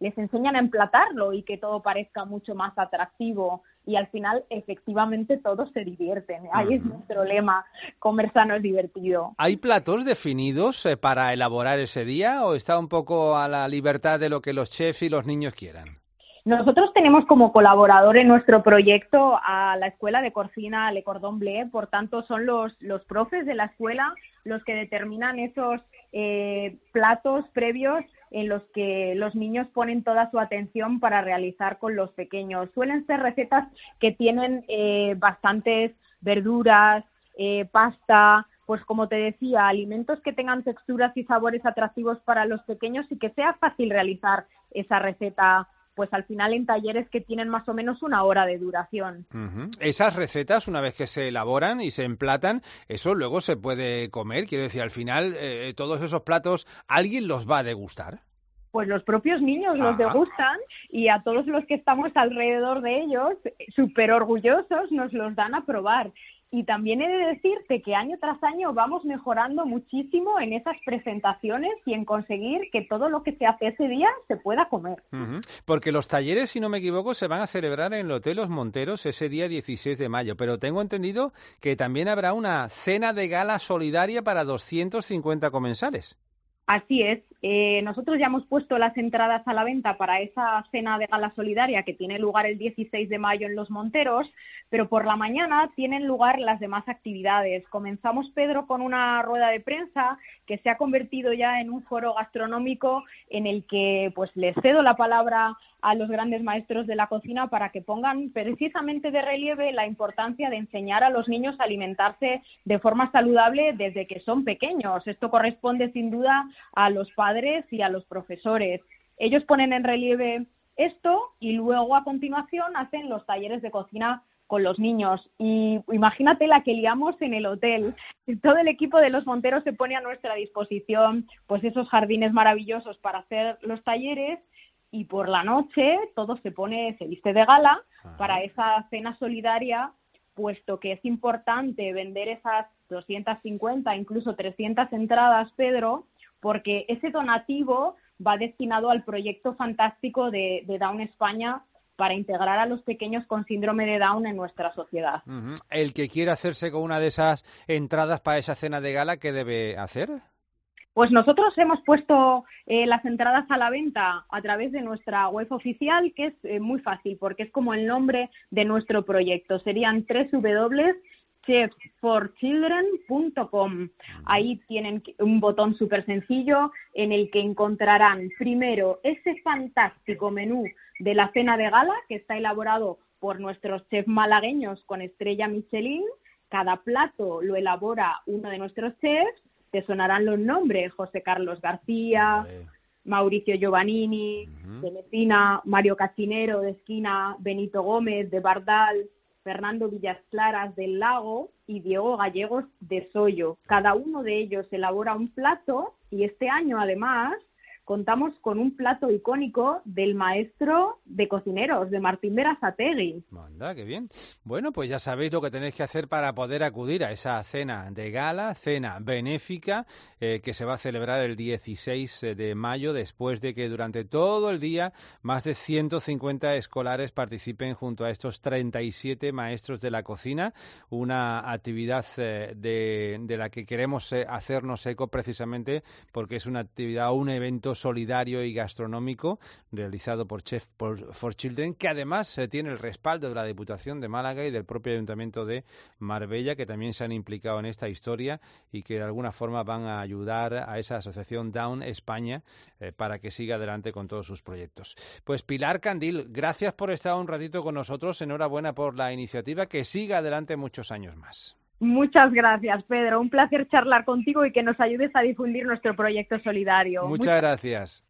les enseñan a emplatarlo y que todo parezca mucho más atractivo. Y al final, efectivamente, todos se divierten. Ahí uh-huh. es nuestro lema, comer sano es divertido. ¿Hay platos definidos eh, para elaborar ese día o está un poco a la libertad de lo que los chefs y los niños quieran? Nosotros tenemos como colaborador en nuestro proyecto a la Escuela de Cocina Le Cordon Bleu, por tanto son los, los profes de la escuela los que determinan esos eh, platos previos en los que los niños ponen toda su atención para realizar con los pequeños. Suelen ser recetas que tienen eh, bastantes verduras, eh, pasta, pues como te decía, alimentos que tengan texturas y sabores atractivos para los pequeños y que sea fácil realizar esa receta, pues al final en talleres que tienen más o menos una hora de duración. Uh-huh. Esas recetas, una vez que se elaboran y se emplatan, eso luego se puede comer. Quiero decir, al final, eh, todos esos platos, ¿alguien los va a degustar? Pues los propios niños Ajá. los degustan y a todos los que estamos alrededor de ellos, súper orgullosos, nos los dan a probar. Y también he de decirte que año tras año vamos mejorando muchísimo en esas presentaciones y en conseguir que todo lo que se hace ese día se pueda comer. Uh-huh. Porque los talleres, si no me equivoco, se van a celebrar en el Hotel Los Monteros ese día dieciséis de mayo. Pero tengo entendido que también habrá una cena de gala solidaria para doscientos cincuenta comensales. Así es. Eh, nosotros ya hemos puesto las entradas a la venta para esa cena de gala solidaria que tiene lugar el dieciséis de mayo en Los Monteros, pero por la mañana tienen lugar las demás actividades. Comenzamos, Pedro, con una rueda de prensa que se ha convertido ya en un foro gastronómico en el que pues les cedo la palabra a los grandes maestros de la cocina para que pongan precisamente de relieve la importancia de enseñar a los niños a alimentarse de forma saludable desde que son pequeños. Esto corresponde sin duda a los padres y a los profesores. Ellos ponen en relieve esto y luego a continuación hacen los talleres de cocina con los niños. Y imagínate la que liamos en el hotel. Todo el equipo de Los Monteros se pone a nuestra disposición pues esos jardines maravillosos para hacer los talleres. Y por la noche todo se pone, se viste de gala Ajá. para esa cena solidaria, puesto que es importante vender esas doscientas cincuenta, incluso trescientas entradas, Pedro, porque ese donativo va destinado al proyecto fantástico de, de Down España para integrar a los pequeños con síndrome de Down en nuestra sociedad. Uh-huh. El que quiera hacerse con una de esas entradas para esa cena de gala, ¿qué debe hacer? Pues nosotros hemos puesto eh, las entradas a la venta a través de nuestra web oficial, que es eh, muy fácil porque es como el nombre de nuestro proyecto. Serían doble u doble u doble u punto chefs for children punto com. Ahí tienen un botón súper sencillo en el que encontrarán primero ese fantástico menú de la cena de gala que está elaborado por nuestros chefs malagueños con estrella Michelin. Cada plato lo elabora uno de nuestros chefs. Te sonarán los nombres: José Carlos García, Vale. Mauricio Giovannini, uh-huh. de Messina, Mario Cachinero de Esquina, Benito Gómez de Bardal, Fernando Villas Claras del Lago y Diego Gallegos de Soyo. Cada uno de ellos elabora un plato y este año, además, contamos con un plato icónico del maestro de cocineros, de Martín Berasategui. Anda, qué bien. Bueno, pues ya sabéis lo que tenéis que hacer para poder acudir a esa cena de gala, cena benéfica, eh, que se va a celebrar el dieciséis de mayo, después de que durante todo el día más de ciento cincuenta escolares participen junto a estos treinta y siete maestros de la cocina, una actividad eh, de, de la que queremos eh, hacernos eco precisamente porque es una actividad, un evento solidario y gastronómico realizado por Chefs for Children, que además eh, tiene el respaldo de la Diputación de Málaga y del propio Ayuntamiento de Marbella, que también se han implicado en esta historia y que de alguna forma van a ayudar a esa asociación Down España eh, para que siga adelante con todos sus proyectos. Pues Pilar Candil, gracias por estar un ratito con nosotros, enhorabuena por la iniciativa, que siga adelante muchos años más. Muchas gracias, Pedro. Un placer charlar contigo y que nos ayudes a difundir nuestro proyecto solidario. Muchas, Muchas gracias.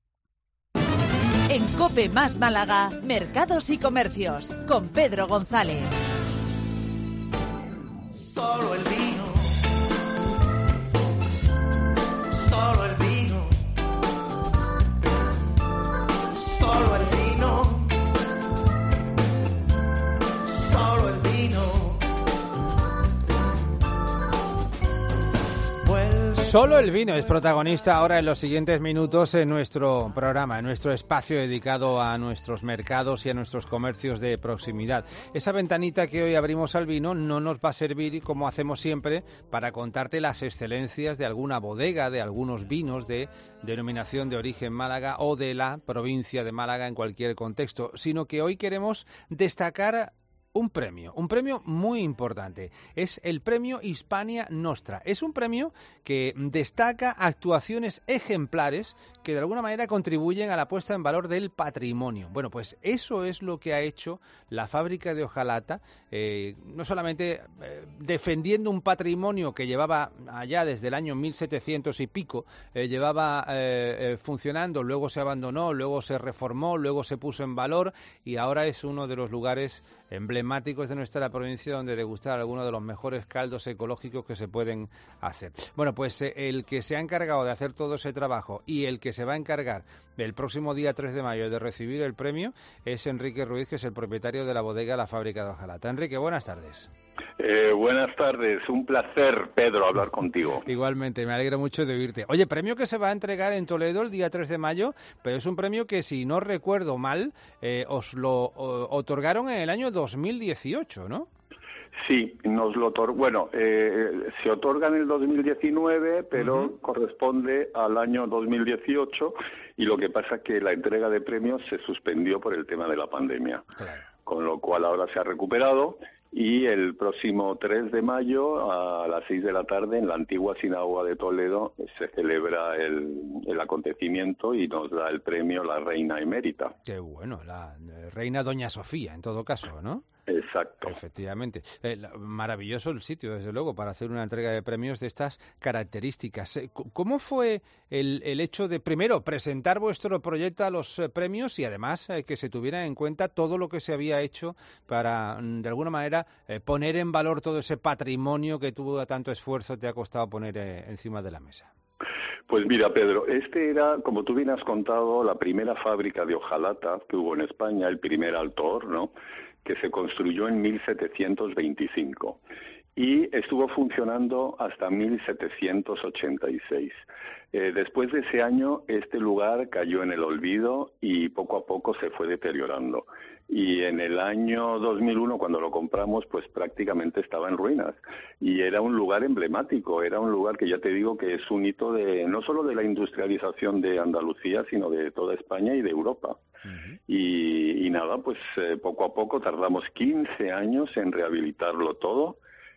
En COPE más Málaga, Mercados y Comercios, con Pedro González. Solo el vino, solo el vino, solo el vino, solo el vino. Solo el vino es protagonista ahora en los siguientes minutos en nuestro programa, en nuestro espacio dedicado a nuestros mercados y a nuestros comercios de proximidad. Esa ventanita que hoy abrimos al vino no nos va a servir, como hacemos siempre, para contarte las excelencias de alguna bodega, de algunos vinos de denominación de origen Málaga o de la provincia de Málaga en cualquier contexto, sino que hoy queremos destacar un premio, un premio muy importante. Es el premio Hispania Nostra. Es un premio que destaca actuaciones ejemplares que de alguna manera contribuyen a la puesta en valor del patrimonio. Bueno, pues eso es lo que ha hecho la fábrica de hojalata, eh, no solamente eh, defendiendo un patrimonio que llevaba allá desde el año mil setecientos y pico, eh, llevaba eh, eh, funcionando, luego se abandonó, luego se reformó, luego se puso en valor y ahora es uno de los lugares emblemáticos de nuestra provincia donde degustar algunos de los mejores caldos ecológicos que se pueden hacer. Bueno, pues eh, el que se ha encargado de hacer todo ese trabajo y el que se va a encargar el próximo día tres de mayo de recibir el premio es Enrique Ruiz, que es el propietario de la bodega La Fábrica de Hojalata. Enrique, buenas tardes. Eh, buenas tardes, un placer, Pedro, hablar contigo. Igualmente, me alegro mucho de oírte. Oye, premio que se va a entregar en Toledo el día tres de mayo, pero es un premio que, si no recuerdo mal, eh, os lo o, otorgaron en el año dos mil dieciocho, ¿no? Sí, nos lo otorgó. Bueno, eh, se otorga en el dos mil diecinueve, pero uh-huh. corresponde al año dos mil dieciocho, y lo que pasa es que la entrega de premios se suspendió por el tema de la pandemia. Claro. Con lo cual ahora se ha recuperado. Y el próximo tres de mayo a las seis de la tarde en la antigua sinagoga de Toledo se celebra el, el acontecimiento y nos da el premio la reina emérita. Qué bueno, la reina Doña Sofía en todo caso, ¿no? Exacto. Efectivamente. Eh, maravilloso el sitio, desde luego, para hacer una entrega de premios de estas características. Eh, ¿Cómo fue el, el hecho de, primero, presentar vuestro proyecto a los eh, premios y, además, eh, que se tuviera en cuenta todo lo que se había hecho para, de alguna manera, eh, poner en valor todo ese patrimonio que tuvo tanto esfuerzo te ha costado poner eh, encima de la mesa? Pues mira, Pedro, este era, como tú bien has contado, la primera fábrica de hojalata que hubo en España, el primer alto horno, que se construyó en mil setecientos veinticinco y estuvo funcionando hasta mil setecientos ochenta y seis. Eh, después de ese año, este lugar cayó en el olvido y poco a poco se fue deteriorando. Y en el año dos mil uno, cuando lo compramos, pues prácticamente estaba en ruinas. Y era un lugar emblemático, era un lugar que ya te digo que es un hito de no solo de la industrialización de Andalucía, sino de toda España y de Europa. Uh-huh. Y, y nada, pues eh, poco a poco tardamos quince años en rehabilitarlo todo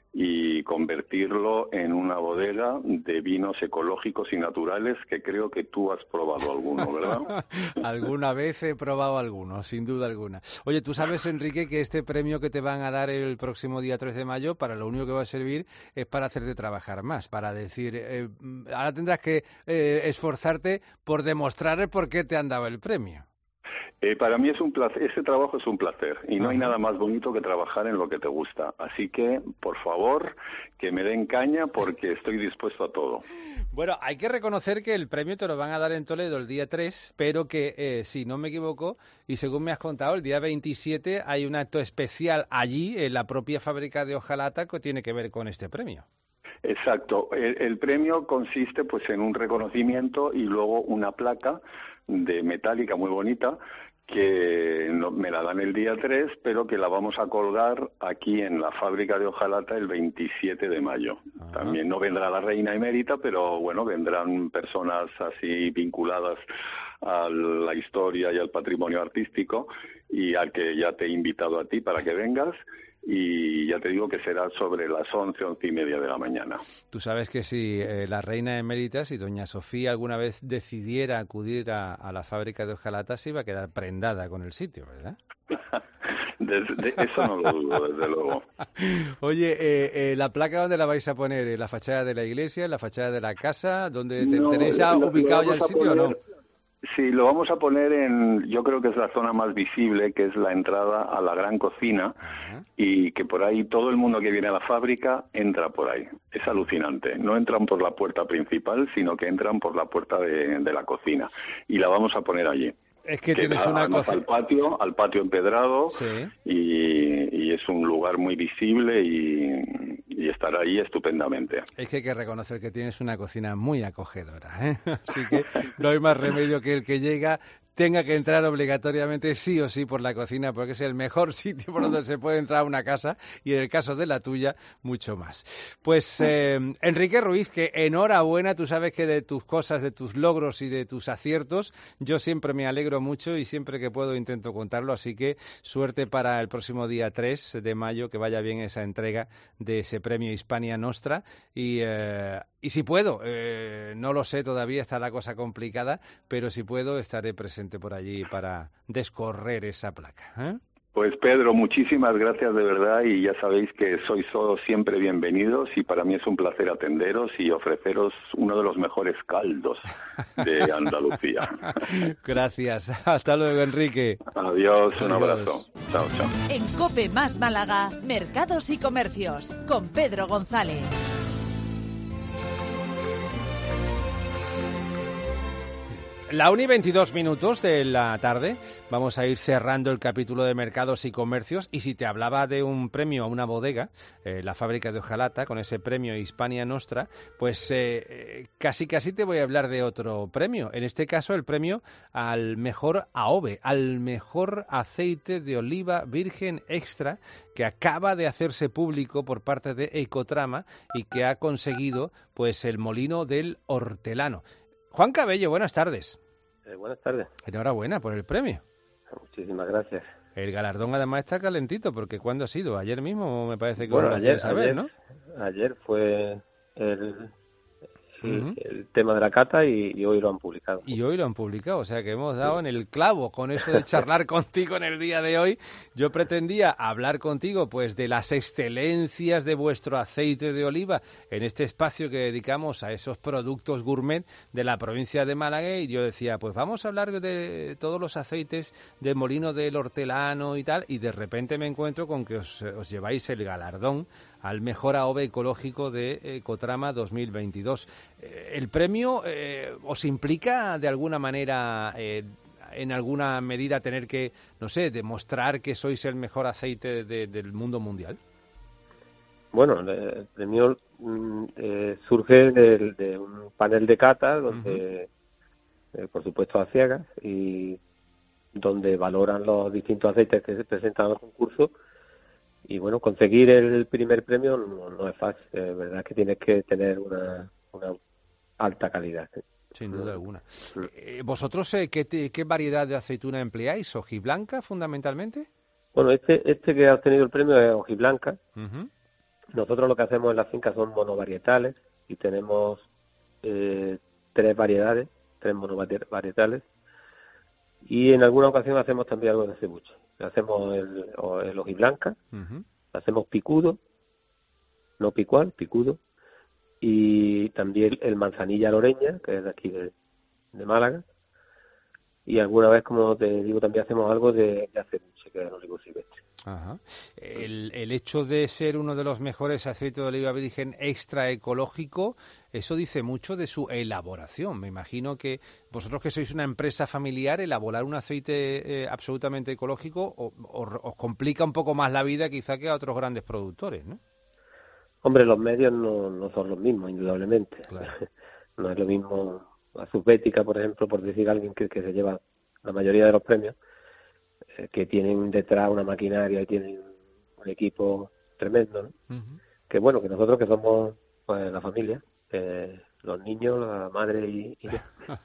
y convertirlo en una bodega de vinos ecológicos y naturales, que creo que tú has probado alguno, ¿verdad? Alguna vez he probado alguno, sin duda alguna. Oye, tú sabes, Enrique, que este premio que te van a dar el próximo día tres de mayo, para lo único que va a servir es para hacerte trabajar más, para decir, eh, ahora tendrás que eh, esforzarte por demostrar el por qué te han dado el premio. Eh, para mí es un placer, este trabajo es un placer y no hay nada más bonito que trabajar en lo que te gusta. Así que, por favor, que me den caña porque estoy dispuesto a todo. Bueno, hay que reconocer que el premio te lo van a dar en Toledo el día tres, pero que, eh, si no me equivoco, y según me has contado, el día veintisiete hay un acto especial allí, en la propia fábrica de hojalata, que tiene que ver con este premio. Exacto. El, el premio consiste pues en un reconocimiento y luego una placa de metálica muy bonita que no, me la dan el día tres, pero que la vamos a colgar aquí en la fábrica de hojalata el veintisiete de mayo. Ajá. También no vendrá la reina emérita, pero bueno, vendrán personas así vinculadas a la historia y al patrimonio artístico, y al que ya te he invitado a ti para que vengas. Y ya te digo que será sobre las once, once y media de la mañana. Tú sabes que si eh, la reina emérita, si doña Sofía alguna vez decidiera acudir a, a la fábrica de hojalata, se iba a quedar prendada con el sitio, ¿verdad? Desde, eso no lo dudo, desde luego. Oye, eh, eh, ¿la placa dónde la vais a poner? ¿En la fachada de la iglesia, en la fachada de la casa? ¿Dónde te, no, tenéis ya lo, ubicado lo ya el sitio o no? Sí, lo vamos a poner en, yo creo que es la zona más visible, que es la entrada a la gran cocina. Ajá. Y que por ahí todo el mundo que viene a la fábrica entra por ahí. Es alucinante. No entran por la puerta principal, sino que entran por la puerta de, de la cocina. Y la vamos a poner allí. Es que, que tienes una cosa al patio, al patio empedrado, sí. y, y es un lugar muy visible y, y estar ahí estupendamente. Es que hay que reconocer que tienes una cocina muy acogedora, ¿eh? Así que no hay más remedio que el que llega tenga que entrar obligatoriamente sí o sí por la cocina, porque es el mejor sitio por donde se puede entrar a una casa, y en el caso de la tuya, mucho más. Pues eh, Enrique Ruiz, que enhorabuena, tú sabes que de tus cosas, de tus logros y de tus aciertos, yo siempre me alegro mucho y siempre que puedo intento contarlo, así que suerte para el próximo día tres de mayo, que vaya bien esa entrega de ese premio Hispania Nostra, y... Eh, Y si puedo, eh, no lo sé todavía, está la cosa complicada, pero si puedo estaré presente por allí para descorrer esa placa, ¿eh? Pues Pedro, muchísimas gracias de verdad, y ya sabéis que sois todos siempre bienvenidos, y para mí es un placer atenderos y ofreceros uno de los mejores caldos de Andalucía. Gracias. Hasta luego, Enrique. Adiós, un Adiós. abrazo. Chao, chao. En COPE más Málaga, Mercados y Comercios, con Pedro González. La una y veintidós minutos de la tarde, vamos a ir cerrando el capítulo de Mercados y Comercios, y si te hablaba de un premio a una bodega, eh, la fábrica de Ojalata, con ese premio Hispania Nostra, pues eh, casi casi te voy a hablar de otro premio, en este caso el premio al mejor A O V E, al mejor aceite de oliva virgen extra, que acaba de hacerse público por parte de Ecotrama y que ha conseguido pues el Molino del Hortelano. Juan Cabello, buenas tardes. Eh, buenas tardes. Enhorabuena por el premio. Muchísimas gracias. El galardón además está calentito, porque ¿cuándo ha sido? Ayer mismo me parece que bueno, lo ayer, saber, ayer, ¿no? Ayer fue el, el, Uh-huh. el tema de la cata y, y hoy lo han publicado. Y hoy lo han publicado, o sea que hemos dado en el clavo con eso de charlar contigo en el día de hoy. Yo pretendía hablar contigo pues de las excelencias de vuestro aceite de oliva en este espacio que dedicamos a esos productos gourmet de la provincia de Málaga, y yo decía, pues vamos a hablar de todos los aceites de Molino del Hortelano y tal, y de repente me encuentro con que os, os lleváis el galardón al mejor A O V E ecológico de Ecotrama dos mil veintidós. Eh, ¿El premio eh, os implica de alguna manera, eh, en alguna medida, tener que, no sé, demostrar que sois el mejor aceite de, del mundo mundial? Bueno, el premio eh, surge de, de un panel de cata donde, uh-huh. eh, por supuesto, a ciegas, y donde valoran los distintos aceites que se presentan al concurso. Y bueno, conseguir el primer premio no, no es fácil, es verdad que tienes que tener una, una alta calidad. Sin duda alguna. Eh, ¿Vosotros eh, ¿qué, qué variedad de aceituna empleáis? ¿Hojiblanca fundamentalmente? Bueno, este este que ha obtenido el premio es hojiblanca. Uh-huh. Nosotros lo que hacemos en la finca son monovarietales, y tenemos eh, tres variedades, tres monovarietales, y en alguna ocasión hacemos también algo de cebuche. Hacemos el, el hojiblanca, uh-huh. hacemos picudo, no picual, picudo, y también el manzanilla loreña, que es de aquí de, de Málaga, y alguna vez, como te digo, también hacemos algo de, de acebuche, que es el olivo silvestre. Ajá. El, el hecho de ser uno de los mejores aceites de oliva virgen extra ecológico, eso dice mucho de su elaboración. Me imagino que vosotros, que sois una empresa familiar, elaborar un aceite eh, absolutamente ecológico o, o, os complica un poco más la vida quizá que a otros grandes productores, ¿no? Hombre, los medios no, no son los mismos, indudablemente. Claro. No es lo mismo Azubética, por ejemplo, por decir alguien que, que se lleva la mayoría de los premios, que tienen detrás una maquinaria y tienen un equipo tremendo, ¿no? Uh-huh. Que bueno, que nosotros que somos pues la familia, eh, los niños, la madre y, y yo.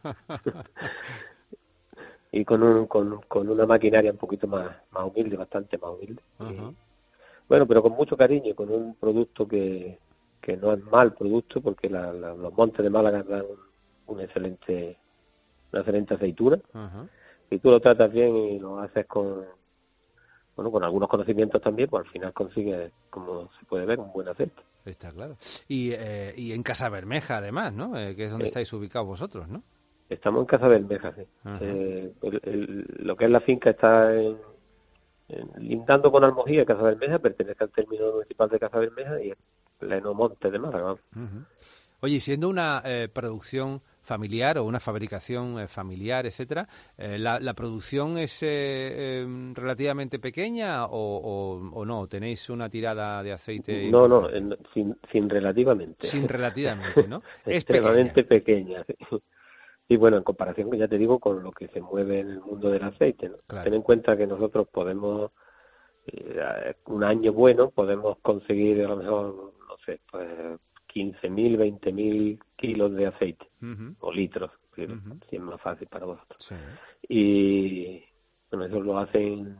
Y con, un, con, con una maquinaria un poquito más, más humilde, bastante más humilde. Uh-huh. Y, bueno, pero con mucho cariño, con un producto que, que no es mal producto, porque la, la, los montes de Málaga dan un, un excelente, una excelente aceituna. Uh-huh. Si tú lo tratas bien y lo haces con, bueno, con algunos conocimientos también, pues al final consigues, como se puede ver, un buen aceite. Está claro. Y, eh, y en Casa Bermeja, además, ¿no? Eh, que es donde eh, estáis ubicados vosotros, ¿no? Estamos en Casa Bermeja, sí. Uh-huh. Eh, el, el, lo que es la finca está en, en, lindando con Almojía. Casa Bermeja pertenece al término municipal de Casa Bermeja y es pleno monte de Málaga. Uh-huh. Oye, siendo una eh, producción familiar o una fabricación eh, familiar, etcétera, eh, la, ¿la producción es eh, eh, relativamente pequeña o, o, o no? ¿Tenéis una tirada de aceite? No, no, en, sin, sin relativamente. Sin relativamente, ¿no? Es extremadamente pequeña. pequeña. Y bueno, en comparación, ya te digo, con lo que se mueve en el mundo del aceite, ¿no? Claro. Ten en cuenta que nosotros podemos, eh, un año bueno, podemos conseguir a lo mejor, no sé, pues quince mil, veinte mil kilos de aceite, uh-huh. o litros, si uh-huh. es más fácil para vosotros. Sí. Y bueno, eso lo hacen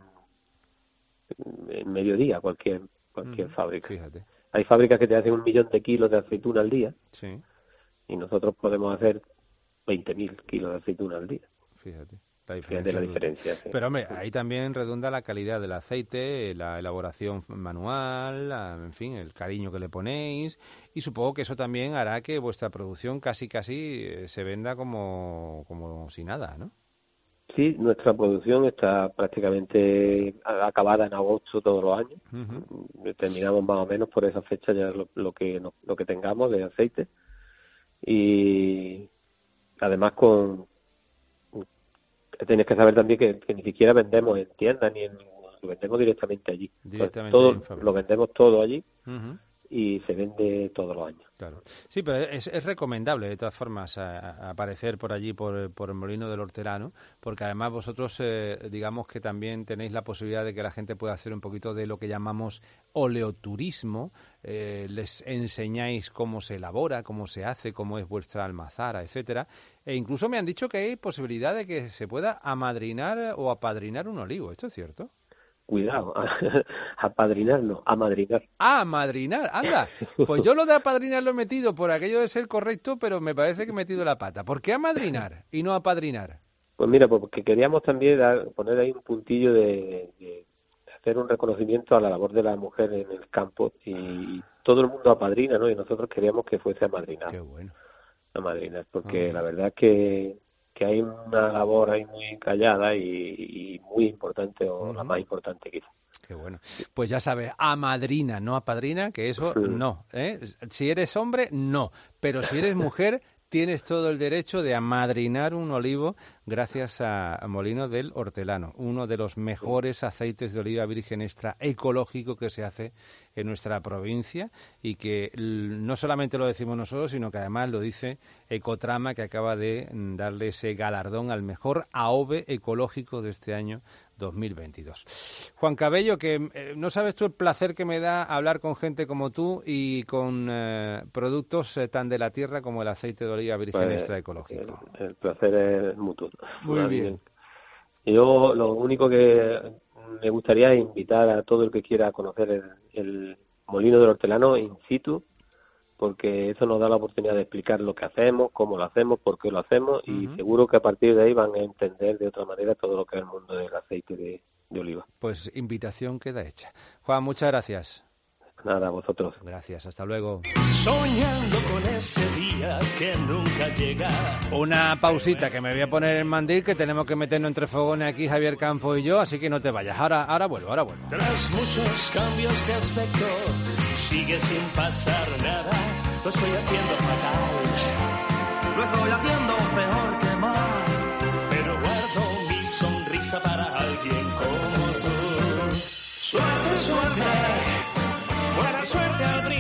en mediodía cualquier cualquier uh-huh. fábrica. Fíjate. Hay fábricas que te hacen un millón de kilos de aceituna al día, sí. y nosotros podemos hacer veinte mil kilos de aceituna al día. Fíjate. La diferencia, la diferencia sí. Pero hombre, ahí también redunda la calidad del aceite, la elaboración manual, la, en fin, el cariño que le ponéis, y supongo que eso también hará que vuestra producción casi casi se venda como, como si nada, ¿no? Sí, nuestra producción está prácticamente acabada en agosto todos los años. Uh-huh. Terminamos más o menos por esa fecha ya lo, lo que no, lo que tengamos de aceite, y además con tienes que saber también que, que ni siquiera vendemos en tiendas ni en, lo vendemos directamente allí. Directamente pues todo, lo vendemos todo allí. Uh-huh. Y se vende todos los años. Claro. Sí, pero es, es recomendable de todas formas a, a aparecer por allí, por, por el Molino del Hortelano, porque además vosotros eh, digamos que también tenéis la posibilidad de que la gente pueda hacer un poquito de lo que llamamos oleoturismo, eh, les enseñáis cómo se elabora, cómo se hace, cómo es vuestra almazara, etcétera, e incluso me han dicho que hay posibilidad de que se pueda amadrinar o apadrinar un olivo. ¿Esto es cierto? Cuidado, apadrinar no, amadrinar. Ah, amadrinar, anda. Pues yo lo de apadrinar lo he metido por aquello de ser correcto, pero me parece que he metido la pata. ¿Por qué amadrinar y no apadrinar? Pues mira, porque queríamos también dar, poner ahí un puntillo de, de hacer un reconocimiento a la labor de la mujer en el campo, y todo el mundo apadrina, ¿no? Y nosotros queríamos que fuese amadrinar. Qué bueno. Amadrinar, porque uh-huh. la verdad que... que hay una labor ahí muy callada y, y muy importante, o uh-huh. la más importante quizás. Qué bueno. Pues ya sabes, amadrina, no apadrina, que eso uh-huh. no. ¿eh? Si eres hombre, no. Pero si eres mujer, tienes todo el derecho de amadrinar un olivo gracias a, a Molino del Hortelano, uno de los mejores aceites de oliva virgen extra ecológico que se hace en nuestra provincia, y que no solamente lo decimos nosotros, sino que además lo dice Ecotrama, que acaba de darle ese galardón al mejor A O V E ecológico de este año dos mil veintidós. Juan Cabello, que eh, no sabes tú el placer que me da hablar con gente como tú y con eh, productos eh, tan de la tierra como el aceite de oliva virgen pues, extra ecológico. El, el placer es mutuo. Muy bien. Yo lo único que me gustaría es invitar a todo el que quiera conocer el, el Molino del Hortelano in situ, porque eso nos da la oportunidad de explicar lo que hacemos, cómo lo hacemos, por qué lo hacemos, y uh-huh. seguro que a partir de ahí van a entender de otra manera todo lo que es el mundo del aceite de, de oliva. Pues invitación queda hecha. Juan, muchas gracias. Nada, a vosotros. Gracias, hasta luego. Soñando con ese día que nunca llega. Una pausita que me voy a poner en mandil, que tenemos que meternos entre fogones aquí Javier Campo y yo, así que no te vayas. Ahora, ahora vuelvo, ahora vuelvo. Tras muchos cambios de aspecto, sigue sin pasar nada. Lo estoy haciendo fatal. Lo estoy haciendo peor que mal. Pero guardo mi sonrisa para alguien como tú. Suerte, suerte. Buena suerte al brillar.